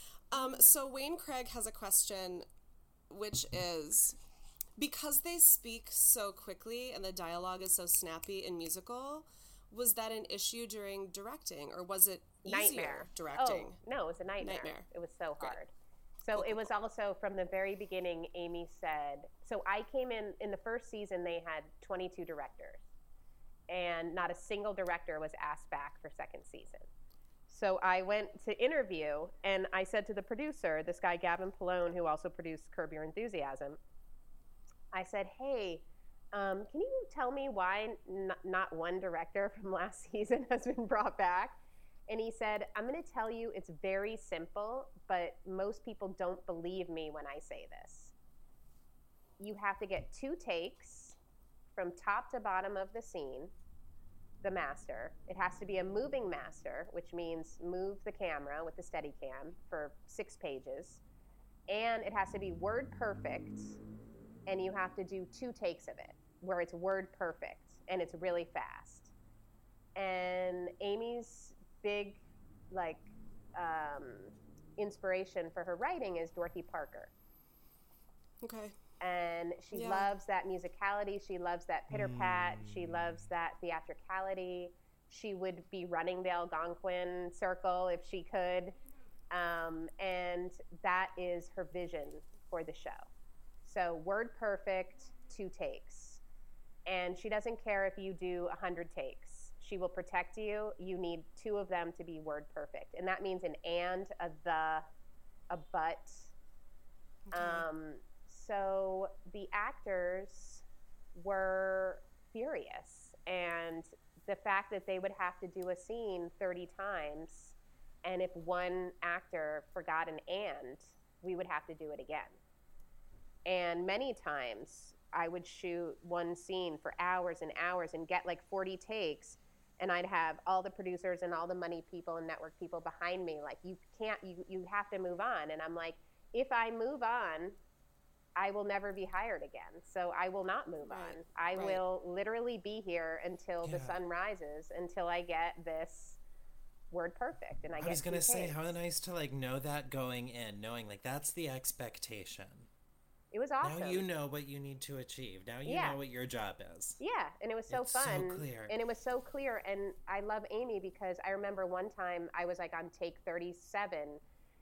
So Wayne Craig has a question, which is, because they speak so quickly and the dialogue is so snappy and musical, was that an issue during directing, or was it easier directing? Oh, no, it was a nightmare. It was so Great. hard. So it was also from the very beginning, Amy said, so I came in the first season, they had 22 directors, and not a single director was asked back for second season. So I went to interview, and I said to the producer, this guy Gavin Pallone, who also produced Curb Your Enthusiasm, I said, hey, can you tell me why not one director from last season has been brought back? And he said, I'm going to tell you it's very simple, but most people don't believe me when I say this. You have to get 2 takes from top to bottom of the scene, the master. It has to be a moving master, which means move the camera with the Steadicam for 6 pages. And it has to be word perfect, and you have to do 2 takes of it, where it's word perfect, and it's really fast. And Amy's big inspiration for her writing is Dorothy Parker. Okay. And she loves that musicality. She loves that pitter-pat. She loves that theatricality. She would be running the Algonquin circle if she could. And that is her vision for the show. So word perfect, 2 takes. And she doesn't care if you do 100 takes. She will protect you. You need 2 of them to be word perfect. And that means an and, a the, a but. Okay. So the actors were furious. And the fact that they would have to do a scene 30 times, and if one actor forgot an and, we would have to do it again. And many times I would shoot one scene for hours and hours and get like 40 takes, and I'd have all the producers and all the money people and network people behind me like, you have to move on. And I'm like, if I move on, I will never be hired again. So I will not move on. I will literally be here until the sun rises, until I get this word perfect. And I was going to say, how nice to like know that going in, knowing like that's the expectation. It was awesome. Now you know what you need to achieve. Now you know what your job is. Yeah, and it was so fun. So clear. And it was so clear. And I love Amy because I remember one time I was like on take 37,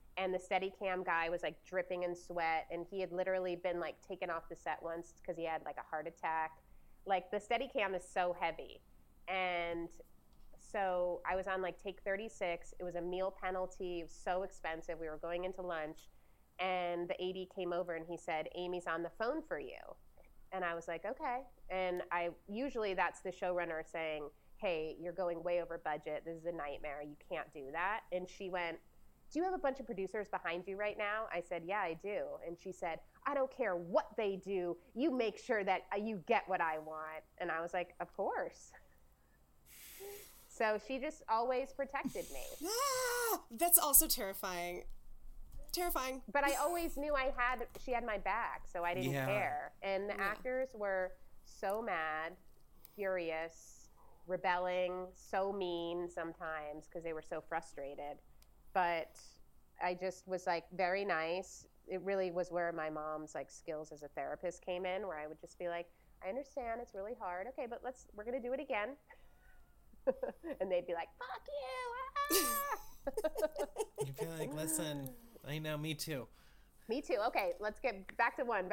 and the Steadicam guy was like dripping in sweat, and he had literally been like taken off the set once because he had like a heart attack. Like the Steadicam is so heavy, and so I was on like take 36. It was a meal penalty. It was so expensive. We were going into lunch, and the AD came over and he said, "Amy's on the phone for you." And I was like, okay. And I usually that's the showrunner saying, "Hey, you're going way over budget. This is a nightmare. You can't do that." And she went, "Do you have a bunch of producers behind you right now?" I said, "Yeah, I do." And she said, "I don't care what they do. You make sure that you get what I want." And I was like, "Of course." So she just always protected me. That's also terrifying. Terrifying. But I always knew she had my back, so I didn't care. And the actors were so mad, furious, rebelling, so mean sometimes because they were so frustrated. But I just was like very nice. It really was where my mom's like skills as a therapist came in, where I would just be like, "I understand it's really hard. Okay, but we're going to do it again." And they'd be like, "Fuck you." You'd be like, "Listen, I know, me too." Me too. Okay, let's get back to one.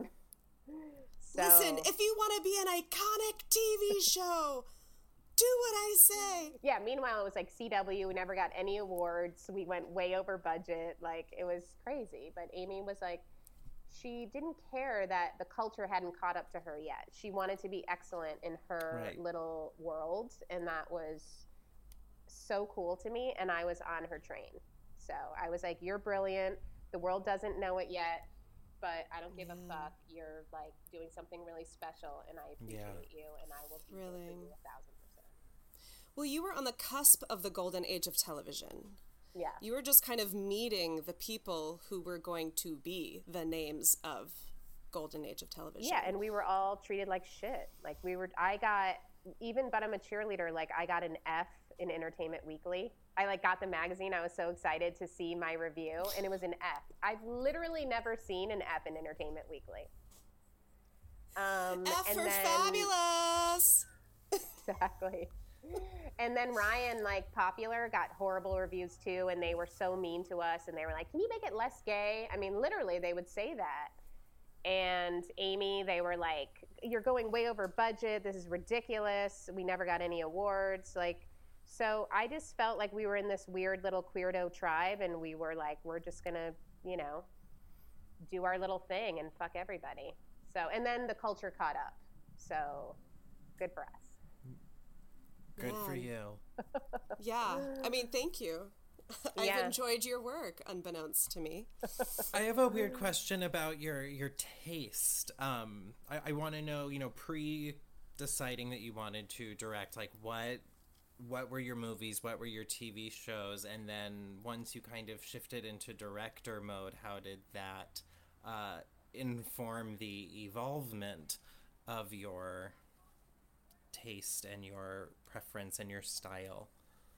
So, listen, if you want to be an iconic TV show, do what I say. Yeah, meanwhile, it was like CW. We never got any awards. We went way over budget. Like, it was crazy. But Amy was like, she didn't care that the culture hadn't caught up to her yet. She wanted to be excellent in her little world. And that was so cool to me. And I was on her train. So I was like, "You're brilliant. The world doesn't know it yet, but I don't give a fuck. You're like doing something really special, and I appreciate you, and I will be here for you 1,000%. Well, you were on the cusp of the golden age of television. Yeah. You were just kind of meeting the people who were going to be the names of golden age of television. Yeah, and we were all treated like shit. Like but I'm a cheerleader, like I got an F in Entertainment Weekly. I like got the magazine. I was so excited to see my review, and it was an F. I've literally never seen an F in Entertainment Weekly. F for fabulous. Exactly. And then Ryan, like Popular, got horrible reviews too, and they were so mean to us, and they were like, "Can you make it less gay?" I mean, literally, they would say that. And Amy, they were like, "You're going way over budget. This is ridiculous. We never got any awards." Like, so I just felt like we were in this weird little queerdo tribe, and we were like, we're just gonna, do our little thing and fuck everybody. So, and then the culture caught up. So, good for us. Good for you. Yeah. I mean, thank you. I've enjoyed your work, unbeknownst to me. I have a weird question about your taste. I want to know, pre-deciding that you wanted to direct, like what were your movies, what were your TV shows, and then once you kind of shifted into director mode, how did that inform the evolvement of your taste and your preference and your style?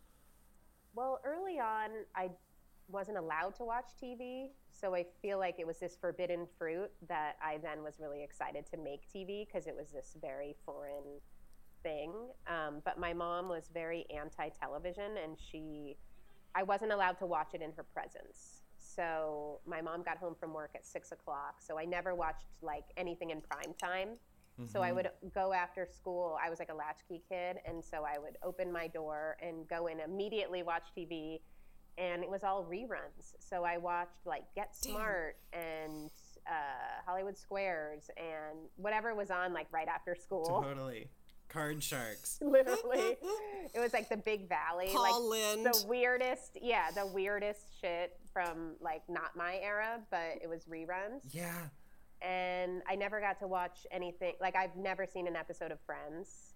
Well, early on, I wasn't allowed to watch TV, so I feel like it was this forbidden fruit that I then was really excited to make TV because it was this very foreign thing. But my mom was very anti-television, and I wasn't allowed to watch it in her presence. So my mom got home from work at 6 o'clock, so I never watched like anything in prime time. So I would go after school. I was like a latchkey kid, and so I would open my door and go in, immediately watch TV, and it was all reruns. So I watched like Get Smart and Hollywood Squares and whatever was on like right after school. Totally. Card Sharks. Literally. It was like the Big Valley. Paul like Lynde. the weirdest shit from like not my era, but it was reruns. Yeah. And I never got to watch anything. Like, I've never seen an episode of Friends.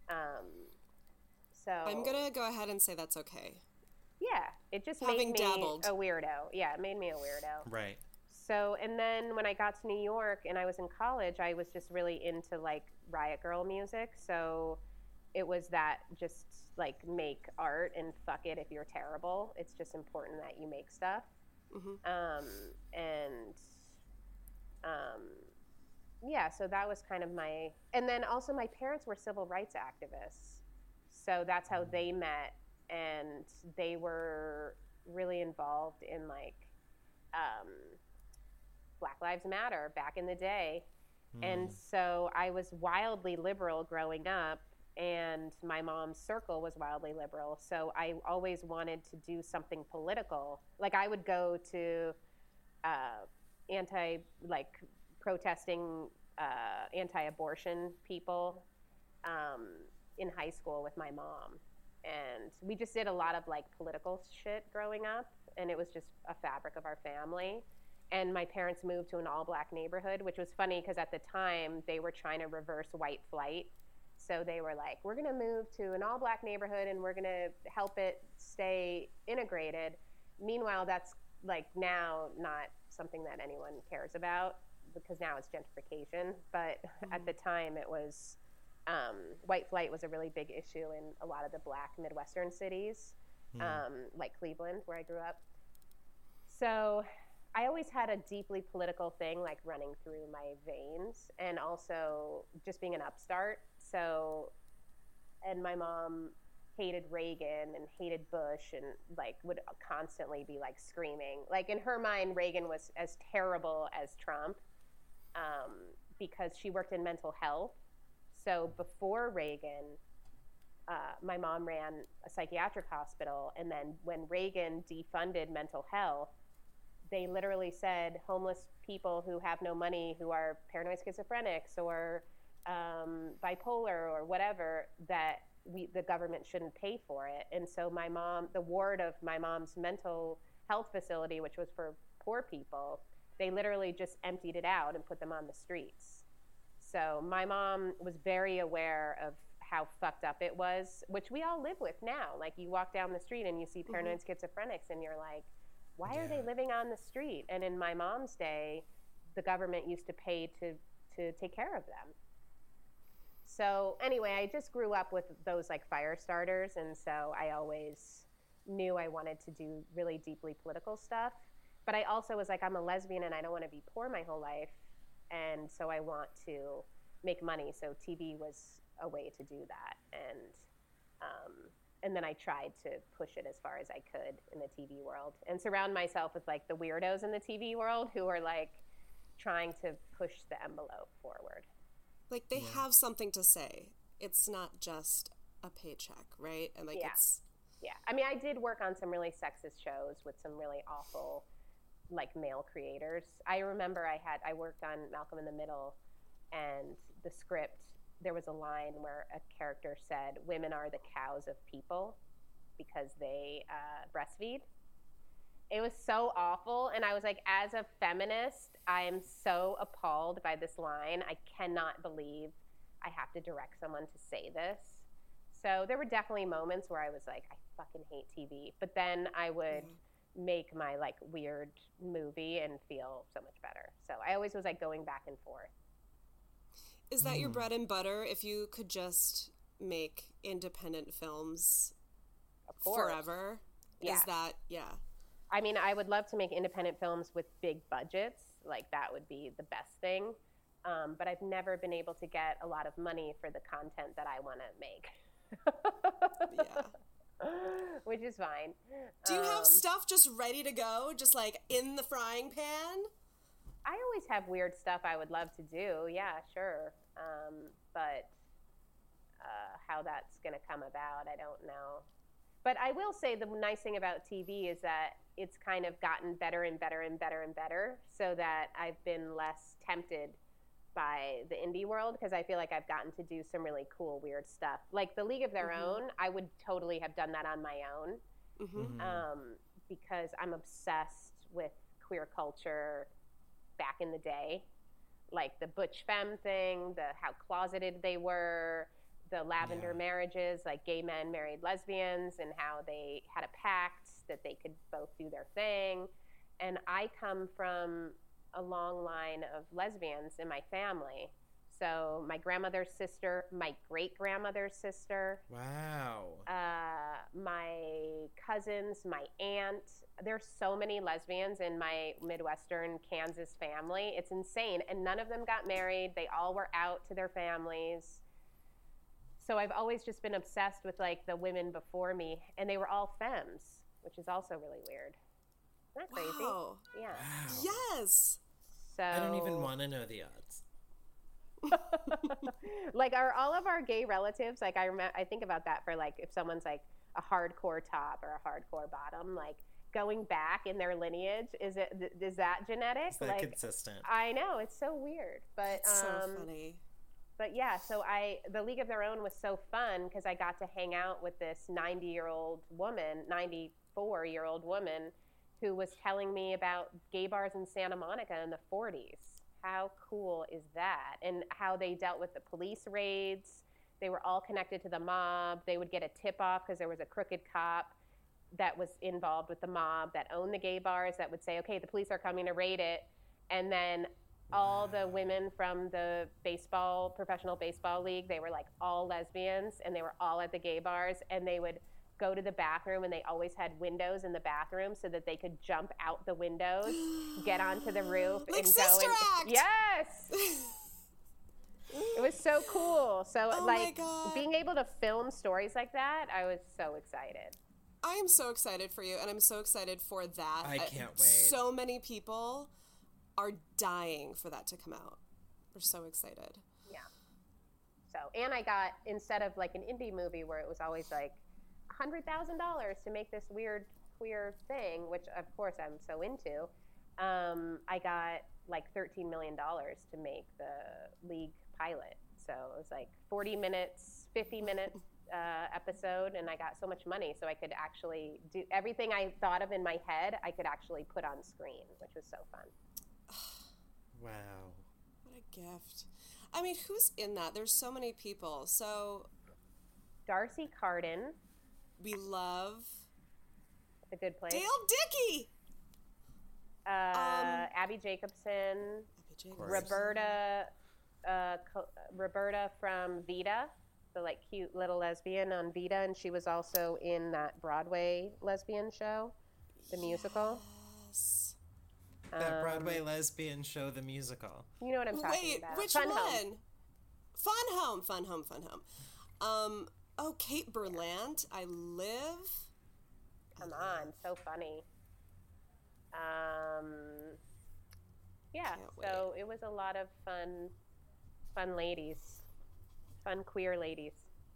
So I'm going to go ahead and say that's okay. Yeah, it just Having made me dabbled. a weirdo. Yeah, it made me a weirdo. Right. So, and then when I got to New York and I was in college, I was just really into, like, Riot Grrrl music. So it was that just, like, make art and fuck it if you're terrible. It's just important that you make stuff. Yeah, so that was kind of and then also my parents were civil rights activists. So that's how they met, and they were really involved in like Black Lives Matter back in the day. And so I was wildly liberal growing up, and my mom's circle was wildly liberal. So I always wanted to do something political. Like I would go to protesting anti-abortion people in high school with my mom. And we just did a lot of like political shit growing up, and it was just a fabric of our family. And my parents moved to an all-black neighborhood, which was funny because at the time they were trying to reverse white flight. So they were like, we're going to move to an all-black neighborhood and we're going to help it stay integrated. Meanwhile, that's like now not something that anyone cares about because now it's gentrification. But at the time it was, white flight was a really big issue in a lot of the Black Midwestern cities, like Cleveland, where I grew up. So I always had a deeply political thing like running through my veins, and also just being an upstart. So, and my mom hated Reagan and hated Bush and like would constantly be like screaming. Like in her mind, Reagan was as terrible as Trump because she worked in mental health. So before Reagan, my mom ran a psychiatric hospital. And then when Reagan defunded mental health, they literally said homeless people who have no money, who are paranoid schizophrenics or bipolar or whatever, that the government shouldn't pay for it. And so my mom, the ward of my mom's mental health facility, which was for poor people, they literally just emptied it out and put them on the streets. So my mom was very aware of how fucked up it was, which we all live with now. Like you walk down the street and you see paranoid schizophrenics and you're like, why are they living on the street? And in my mom's day, the government used to pay to take care of them. So anyway, I just grew up with those like fire starters. And so I always knew I wanted to do really deeply political stuff. But I also was like, I'm a lesbian and I don't want to be poor my whole life. And so I want to make money. So TV was a way to do that. And then I tried to push it as far as I could in the TV world and surround myself with like the weirdos in the TV world who are like trying to push the envelope forward. Like they have something to say. It's not just a paycheck, right? And like it's... Yeah. I mean, I did work on some really sexist shows with some really awful like male creators. I remember I worked on Malcolm in the Middle, and the script, there was a line where a character said, women are the cows of people because they breastfeed. It was so awful. And I was like, as a feminist, I am so appalled by this line. I cannot believe I have to direct someone to say this. So there were definitely moments where I was like, I fucking hate TV. But then I would make my like weird movie and feel so much better. So I always was like going back and forth. Is that your bread and butter? If you could just make independent films forever? Yeah. Is that, I mean, I would love to make independent films with big budgets. Like that would be the best thing. But I've never been able to get a lot of money for the content that I want to make. Which is fine. Do you have stuff just ready to go? Just like in the frying pan? I always have weird stuff I would love to do. Yeah, sure. But how that's going to come about, I don't know. But I will say the nice thing about TV is that it's kind of gotten better and better and better and better, so that I've been less tempted by the indie world because I feel like I've gotten to do some really cool, weird stuff. Like The League of Their Own, I would totally have done that on my own because I'm obsessed with queer culture back in the day. Like the butch femme thing, how closeted they were, the lavender marriages, like gay men married lesbians, and how they had a pact that they could both do their thing. And I come from a long line of lesbians in my family. So my grandmother's sister, my great-grandmother's sister. Wow. My cousins, my aunt. There's so many lesbians in my Midwestern Kansas family. It's insane. And none of them got married. They all were out to their families. So I've always just been obsessed with like the women before me, and they were all femmes. which is also really weird. Isn't that crazy? Wow. Yeah. Yes. So I don't even want to know the odds. like, are all of our gay relatives, like, I think about that for, like, if someone's like a hardcore top or a hardcore bottom, like, going back in their lineage, is that genetic? Is that like, consistent? I know, it's so weird, but It's so funny. But yeah, so the League of Their Own was so fun because I got to hang out with this 94-year-old woman who was telling me about gay bars in Santa Monica in the 40s. How cool is that? And how they dealt with the police raids. They were all connected to the mob. They would get a tip-off because there was a crooked cop that was involved with the mob that owned the gay bars that would say, okay, the police are coming to raid it. And then all the women from the professional baseball league, they were like all lesbians, and they were all at the gay bars, and they would go to the bathroom, and they always had windows in the bathroom so that they could jump out the windows, get onto the roof, Like and Sister go Act! Yes. It was so cool. So Oh my like God. being able to film stories like that, I was so excited. I am so excited for you, and I'm so excited for that. I can't wait. So many people are dying for that to come out. We're so excited. Yeah. So, and I got, instead of like an indie movie where it was always like $100,000 to make this weird queer thing, which of course I'm so into, I got like $13 million to make the League pilot. So it was like 40 minutes, 50-minute episode, and I got so much money, so I could actually do everything I thought of in my head, I could actually put on screen, which was so fun. Wow. What a gift. I mean, who's in that? There's so many people. So Darcy Carden, we love The Good Place. Dale Dickey. Abby Jacobson, Roberta from Vita, the like cute little lesbian on Vita, and she was also in that Broadway lesbian show, the musical. Yes. That Broadway lesbian show, the musical. You know what I'm talking Wait, about. which Fun one? Home. Fun Home. Kate Berlant, I Live. Come on, so funny. Yeah, Can't so it was a lot of fun ladies, fun queer ladies.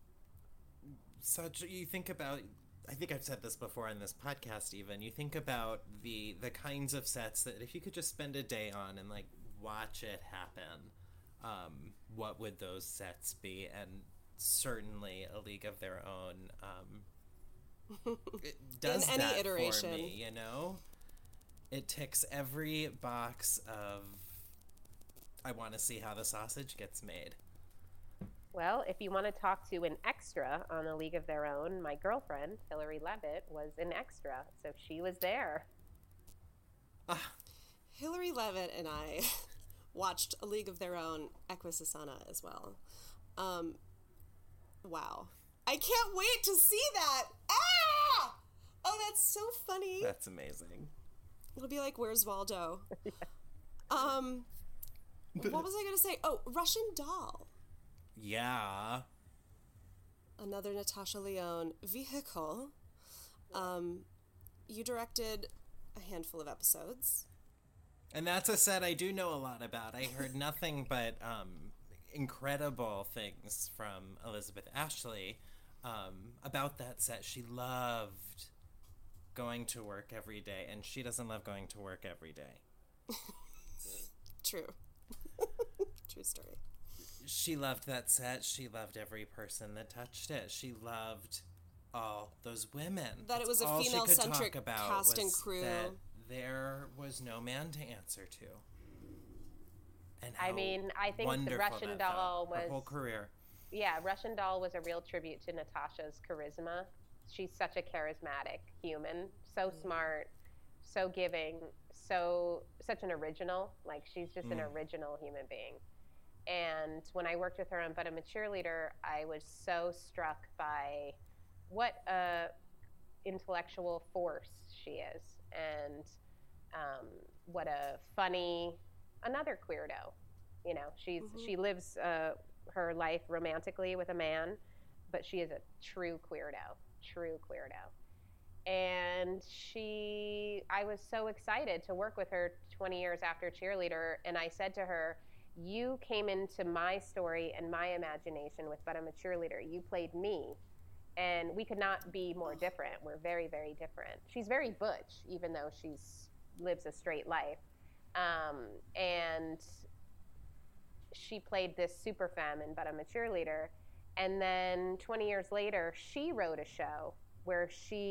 You think about, I think I've said this before on this podcast even, you think about the kinds of sets that if you could just spend a day on and like watch it happen, what would those sets be? And certainly A League of Their Own it does In any that iteration. for me, you know? It ticks every box of I want to see how the sausage gets made. Well, if you want to talk to an extra on A League of Their Own, my girlfriend, Hillary Levitt, was an extra, so she was there. Hillary Levitt and I watched A League of Their Own Equisasana as well. Wow. I can't wait to see that. Ah! Oh, that's so funny. That's amazing. It'll be like, Where's Waldo? What was I going to say? Oh, Russian Doll. Yeah. Another Natasha Lyonne vehicle. You directed a handful of episodes. And that's a set I do know a lot about. I heard nothing but incredible things from Elizabeth Ashley about that set. She loved going to work every day, and she doesn't love going to work every day. True. True story. She loved that set. She loved every person that touched it. She loved all those women. That it was a all she could female-centric talk about cast and was crew. that there was no man to answer to. And I mean, I think the wonderful Russian that Doll felt. Her was... whole career. Yeah, Russian Doll was a real tribute to Natasha's charisma. She's such a charismatic human, so smart, so giving, such an original. Like, she's just an original human being. And when I worked with her on But I'm a Cheerleader, I was so struck by what a intellectual force she is, and what a funny, another queerdo. You know, she lives her life romantically with a man, but she is a true queerdo. And I was so excited to work with her 20 years after Cheerleader. And I said to her, you came into my story and my imagination with But I'm a Cheerleader. You played me. And we could not be more different. We're very, very different. She's very butch, even though lives a straight life. And she played this super femme in But I'm a Cheerleader. And then 20 years later, she wrote a show where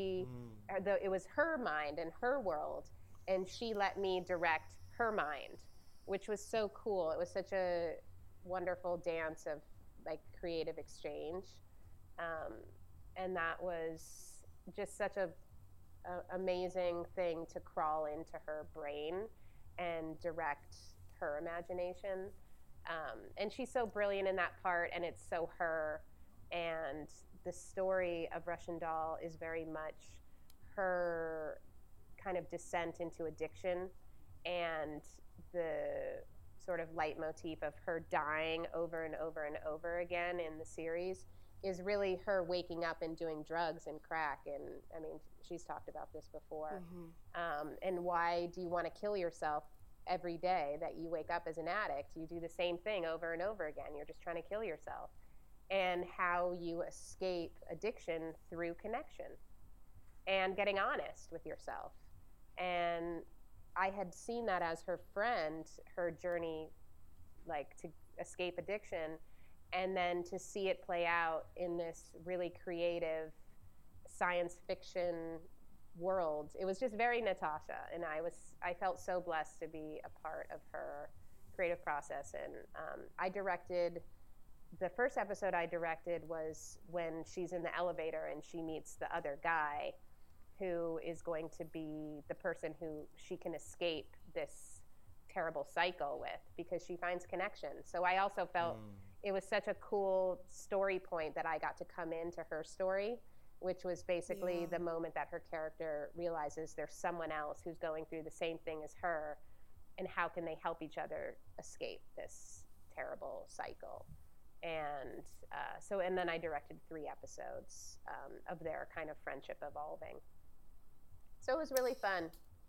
it was her mind and her world, and she let me direct her mind, which was so cool. It was such a wonderful dance of like creative exchange. And that was just such a amazing thing to crawl into her brain and direct her imagination. And she's so brilliant in that part, and it's so her. And the story of Russian Doll is very much her kind of descent into addiction, and the sort of leitmotif of her dying over and over and over again in the series is really her waking up and doing drugs and crack. And I mean, she's talked about this before. And why do you want to kill yourself every day that you wake up as an addict? You do the same thing over and over again. You're just trying to kill yourself. And how you escape addiction through connection and getting honest with yourself. And I had seen that as her friend, her journey, like to escape addiction, and then to see it play out in this really creative science fiction world. It was just very Natasha, and I felt so blessed to be a part of her creative process. And I directed. The first episode I directed was when she's in the elevator and she meets the other guy who is going to be the person who she can escape this terrible cycle with, because she finds connection. So I also felt it was such a cool story point that I got to come into her story, which was basically the moment that her character realizes there's someone else who's going through the same thing as her, and how can they help each other escape this terrible cycle. And and then I directed 3 episodes of their kind of friendship evolving. So it was really fun.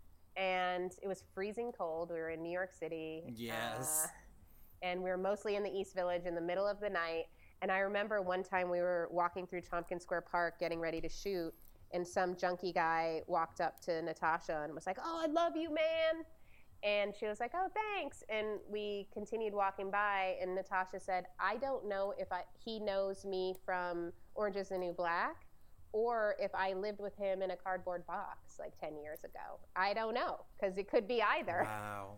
And it was freezing cold. We were in New York City. Yes. And we were mostly in the East Village in the middle of the night. And I remember one time we were walking through Tompkins Square Park getting ready to shoot, and some junkie guy walked up to Natasha and was like, "Oh, I love you, man." And she was like, "Oh, thanks." And we continued walking by, and Natasha said, "I don't know if he knows me from Orange is the New Black, or if I lived with him in a cardboard box like 10 years ago. I don't know, because it could be either." Wow.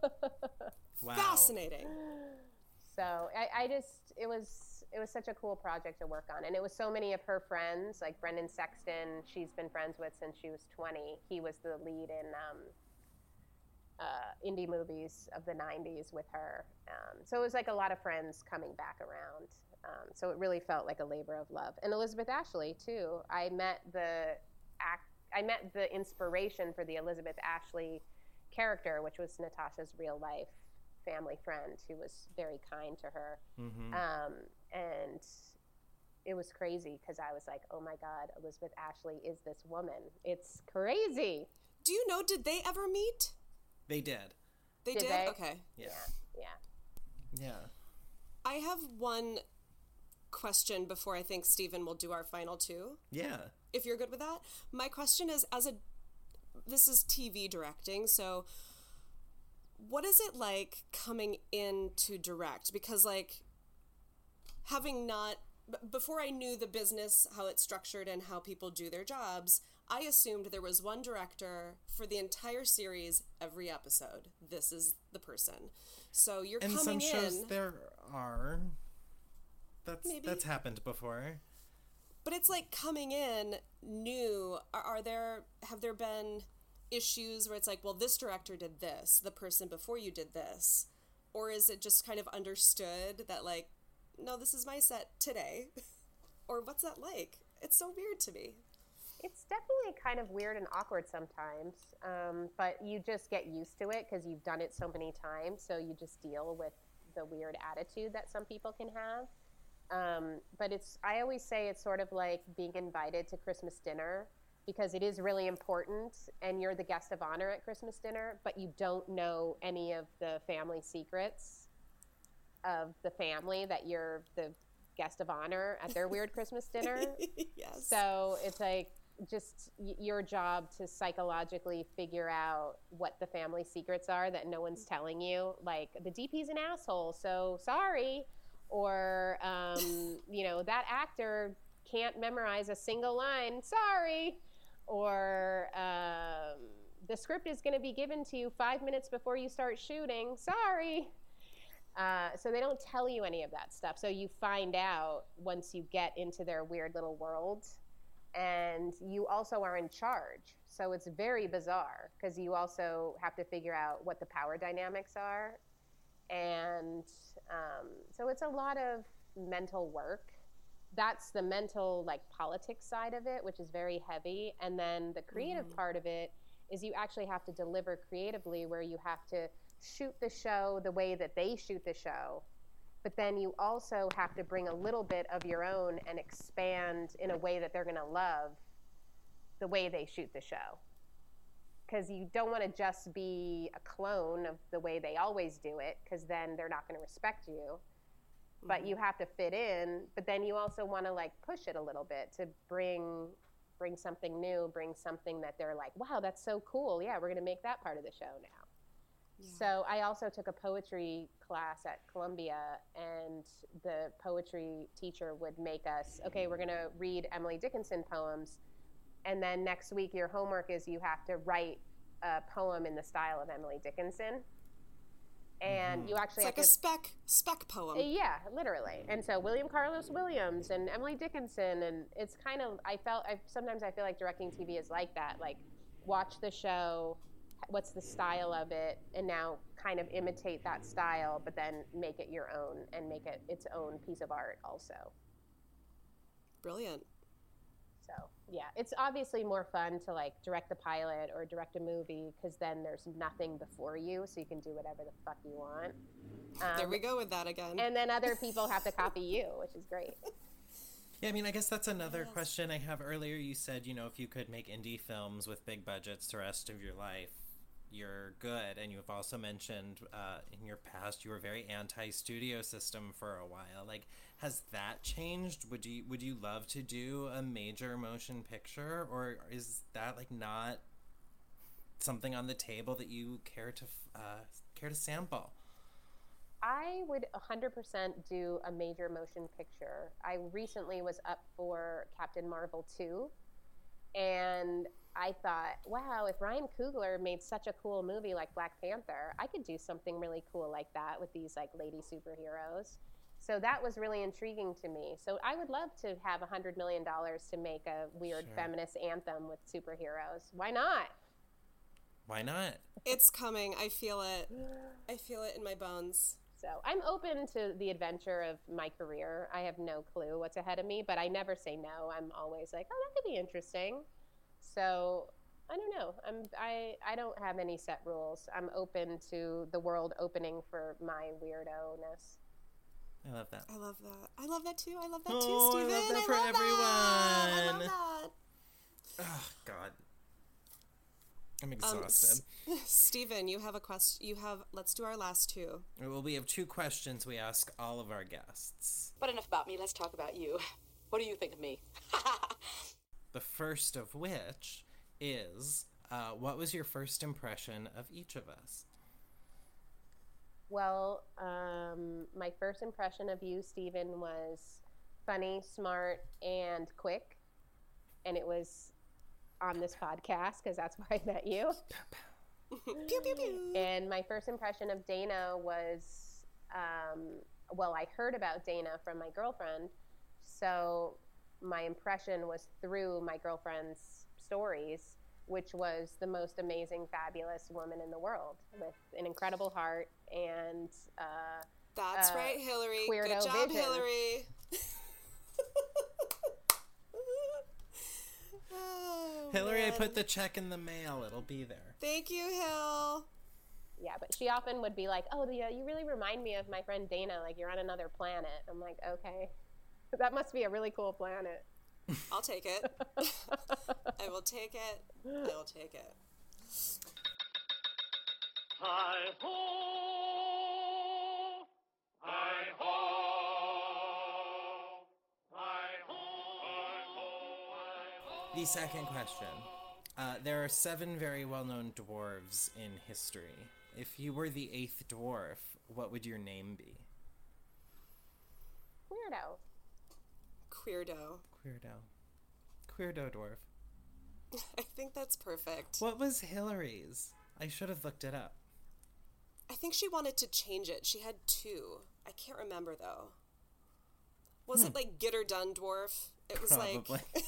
Wow. Fascinating. So it was such a cool project to work on. And it was so many of her friends, like Brendan Sexton, she's been friends with since she was 20. He was the lead in indie movies of the 90s with her. So it was like a lot of friends coming back around. So it really felt like a labor of love. And Elizabeth Ashley, too. I met the inspiration for the Elizabeth Ashley character, which was Natasha's real life family friend who was very kind to her. And it was crazy because I was like, oh my God, Elizabeth Ashley is this woman. It's crazy. Do you know, did they ever meet? They did. They Did did? they? Okay. Yeah. I have one question before I think Stephen will do our final 2. Yeah. If you're good with that. My question is, this is TV directing, so what is it like coming in to direct? Because like before I knew the business, how it's structured and how people do their jobs, I assumed there was one director for the entire series, every episode. This is the person. So you're in coming in. some shows there are. That's happened before. But it's like coming in new. Have there been issues where it's like, well, this director did this, the person before you did this? Or is it just kind of understood that like, no, this is my set today? Or what's that like? It's so weird to me. It's definitely kind of weird and awkward sometimes, but you just get used to it because you've done it so many times, so you just deal with the weird attitude that some people can have. But I always say it's sort of like being invited to Christmas dinner, because it is really important and you're the guest of honor at Christmas dinner, but you don't know any of the family secrets of the family that you're the guest of honor at their weird Christmas dinner. Yes. So it's like just your job to psychologically figure out what the family secrets are that no one's telling you. Like, the DP's an asshole, so sorry. Or, you know, that actor can't memorize a single line, sorry. Or the script is going to be given to you 5 minutes before you start shooting, sorry. So they don't tell you any of that stuff. So you find out once you get into their weird little world, and you also are in charge. So it's very bizarre because you also have to figure out what the power dynamics are. And so it's a lot of mental work. That's the mental, like, politics side of it, which is very heavy. And then the creative part of it is you actually have to deliver creatively, where you have to shoot the show the way that they shoot the show. But then you also have to bring a little bit of your own and expand in a way that they're going to love the way they shoot the show. Because you don't want to just be a clone of the way they always do it, because then they're not going to respect you. But you have to fit in, but then you also want to, like, push it a little bit to bring something new, bring something that they're like, wow, that's so cool. Yeah, we're going to make that part of the show now. Yeah. So I also took a poetry class at Columbia, and the poetry teacher would make us, okay, we're going to read Emily Dickinson poems, and then next week your homework is you have to write a poem in the style of Emily Dickinson. And you actually it's like a spec poem. Yeah, literally. And so William Carlos Williams and Emily Dickinson, and it's kind of, sometimes I feel like directing TV is like that. Like, watch the show, what's the style of it, and now kind of imitate that style, but then make it your own and make it its own piece of art also. Brilliant. So, yeah, it's obviously more fun to, like, direct the pilot or direct a movie, because then there's nothing before you, so you can do whatever the fuck you want. There we go with that again. And then other people have to copy you, which is great. Yeah, I mean, I guess that's another question I have. Earlier you said, you know, if you could make indie films with big budgets the rest of your life, you're good. And you've also mentioned in your past you were very anti-studio system for a while. Like, has that changed? Would you love to do a major motion picture, or is that, like, not something on the table that you care to sample? I would 100% do a major motion picture. I recently was up for Captain Marvel 2, and I thought, wow, if Ryan Coogler made such a cool movie like Black Panther, I could do something really cool like that with these, like, lady superheroes. So that was really intriguing to me. So I would love to have $100 million to make a weird feminist anthem with superheroes. Why not? Why not? It's coming. I feel it. I feel it in my bones. So I'm open to the adventure of my career. I have no clue what's ahead of me, but I never say no. I'm always like, oh, that could be interesting. So I don't know. I don't have any set rules. I'm open to the world opening for my weirdo-ness. I love that. I love that. I love that too. I love that Oh, too, Steven. I love that for everyone. I love that. Oh, God. I'm exhausted. Steven, you have a question. Let's do our last two. Well, we have two questions we ask all of our guests. But enough about me. Let's talk about you. What do you think of me? The first of which is, what was your first impression of each of us? Well, my first impression of you, Steven, was funny, smart, and quick. And it was on this podcast, because that's where I met you. Pew, pew, pew. And my first impression of Dana was, I heard about Dana from my girlfriend. So my impression was through my girlfriend's stories, which was the most amazing, fabulous woman in the world with an incredible heart and that's right, Hillary. Queerdo Good job, vision. Hillary. Oh, Hillary, man. I put the check in the mail. It'll be there. Thank you, Hill. Yeah, but she often would be like, oh, you really remind me of my friend Dana, like you're on another planet. I'm like, okay. That must be a really cool planet. I'll take it. I will take it. I will take it. Hi-ho! Hi-ho! Hi-ho! Hi-ho! The second question. There are 7 very well-known dwarves in history. If you were the 8th dwarf, what would your name be? Weirdo. Queerdo. Queerdo dwarf. I think that's perfect. What was Hillary's? I should have looked it up. I think she wanted to change it. She had 2. I can't remember, though. Was it like Get Her Done Dwarf? It was Probably. like...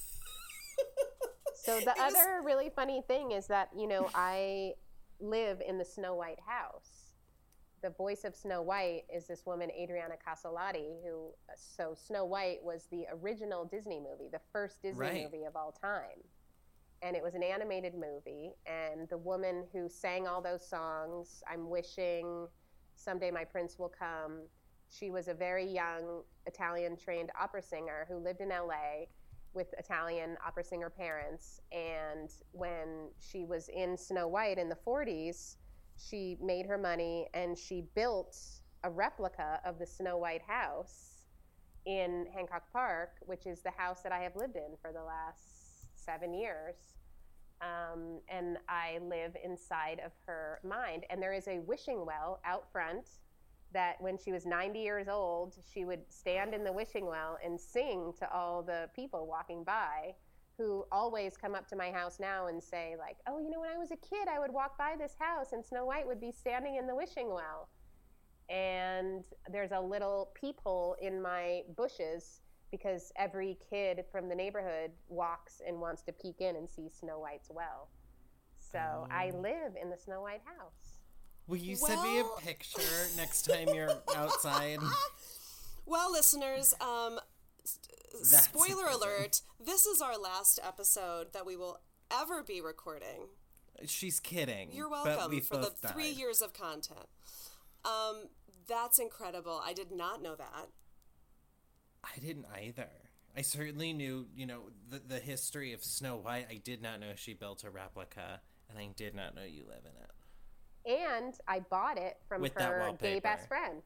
So the other really funny thing is that, I live in the Snow White house. The voice of Snow White is this woman, Adriana Casolati, so Snow White was the original Disney movie, the first Disney movie of all time. And it was an animated movie, and the woman who sang all those songs, I'm Wishing, Someday My Prince Will Come, she was a very young Italian-trained opera singer who lived in LA with Italian opera singer parents. And when she was in Snow White in the 40s, she made her money and she built a replica of the Snow White house in Hancock Park, which is the house that I have lived in for the last 7 years. And I live inside of her mind. And there is a wishing well out front that when she was 90 years old, she would stand in the wishing well and sing to all the people walking by, who always come up to my house now and say, like, oh, when I was a kid, I would walk by this house and Snow White would be standing in the wishing well. And there's a little peephole in my bushes because every kid from the neighborhood walks and wants to peek in and see Snow White's well. So I live in the Snow White house. Will you send me a picture next time you're outside? Well, listeners, spoiler alert, this is our last episode that we will ever be recording. She's kidding. You're welcome but we for the both 3 died. years of content. That's incredible. I did not know that. I didn't either. I certainly knew, the history of Snow White. I did not know she built a replica, and I did not know you live in it. And I bought it from With that her wallpaper. gay best friend,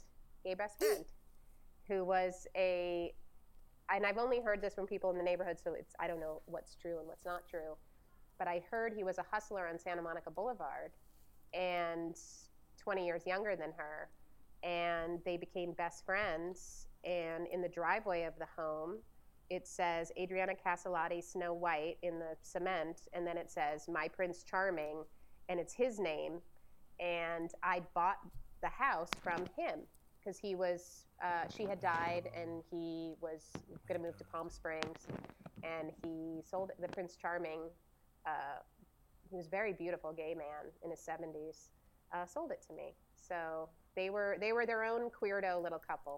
who was and I've only heard this from people in the neighborhood, so I don't know what's true and what's not true, but I heard he was a hustler on Santa Monica Boulevard and 20 years younger than her, and they became best friends. And in the driveway of the home, it says Adriana Casolati Snow White in the cement, and then it says My Prince Charming, and it's his name. And I bought the house from him because she had died and he was going to move to Palm Springs, and he sold the Prince Charming. He was a very beautiful gay man in his 70s. Sold it to me. So they were their own queerdo little couple.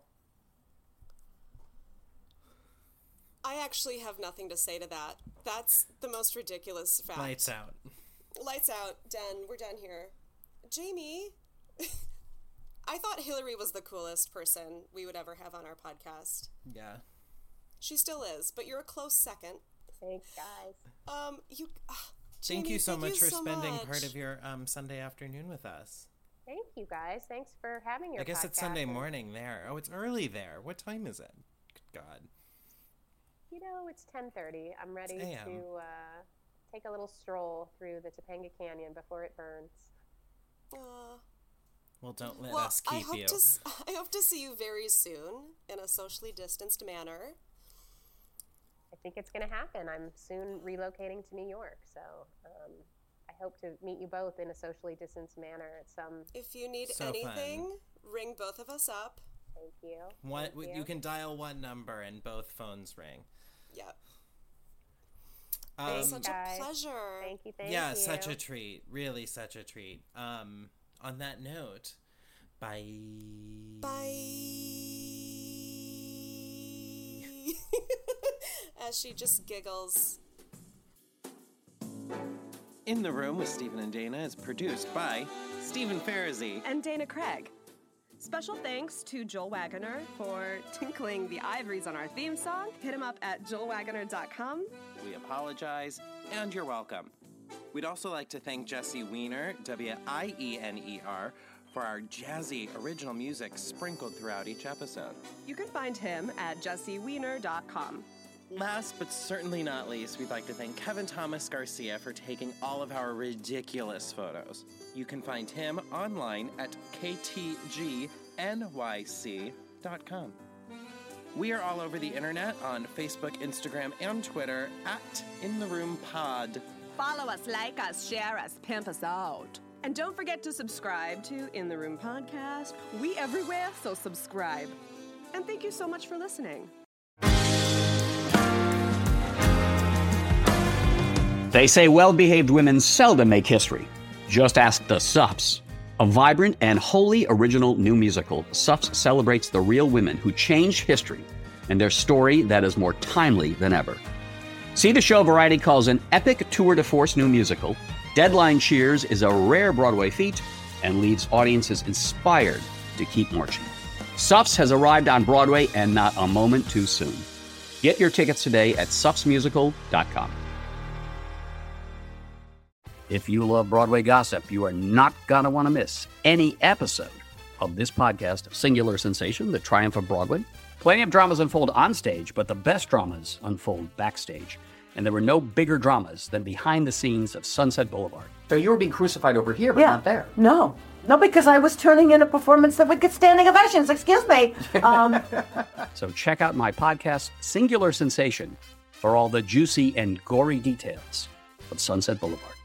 I actually have nothing to say to that. That's the most ridiculous fact. Lights out. Lights out. Done. We're done here. Jamie, I thought Hillary was the coolest person we would ever have on our podcast. Yeah. She still is, but you're a close second. Thanks, guys. Thank you so Jamie, much for spending much. part of your Sunday afternoon with us. Thank you, guys. Thanks for having your podcast. I guess it's Sunday morning there. Oh, it's early there. What time is it? Good God. It's 10:30. I'm ready AM. to take a little stroll through the Topanga Canyon before it burns. Well, don't let Well, us keep you. I hope to see you very soon in a socially distanced manner. I think it's going to happen. I'm soon relocating to New York, so I hope to meet you both in a socially distanced manner at some. If you need So anything, ring both of us up. Thank you. What Thank you can dial one number and both phones ring. Yep. Thanks, Such guys. a pleasure. Thank you. Thank Yeah, you. such a treat. Really, such a treat. On that note, bye. Bye. As she just giggles. In the Room with Stephen and Dana is produced by Stephen Farazi. And Dana Craig. Special thanks to Joel Wagoner for tinkling the ivories on our theme song. Hit him up at joelwagoner.com. We apologize, and you're welcome. We'd also like to thank Jesse Wiener, Wiener, for our jazzy original music sprinkled throughout each episode. You can find him at jessewiener.com. Last but certainly not least, we'd like to thank Kevin Thomas Garcia for taking all of our ridiculous photos. You can find him online at ktgnyc.com. We are all over the internet on Facebook, Instagram, and Twitter at InTheRoomPod. Follow us, like us, share us, pimp us out. And don't forget to subscribe to In the Room Podcast. We everywhere, so subscribe. And thank you so much for listening. They say well-behaved women seldom make history. Just ask the Suffs. A vibrant and wholly original new musical, Suffs celebrates the real women who changed history and their story that is more timely than ever. See the show Variety calls an epic tour de force new musical. Deadline cheers is a rare Broadway feat and leaves audiences inspired to keep marching. Suffs has arrived on Broadway and not a moment too soon. Get your tickets today at suffsmusical.com. If you love Broadway gossip, you are not going to want to miss any episode of this podcast, Singular Sensation, The Triumph of Broadway. Plenty of dramas unfold on stage, but the best dramas unfold backstage. And there were no bigger dramas than behind the scenes of Sunset Boulevard. So you were being crucified over here, but not there. No, because I was turning in a performance that would get standing ovations. Excuse me. So check out my podcast, Singular Sensation, for all the juicy and gory details of Sunset Boulevard.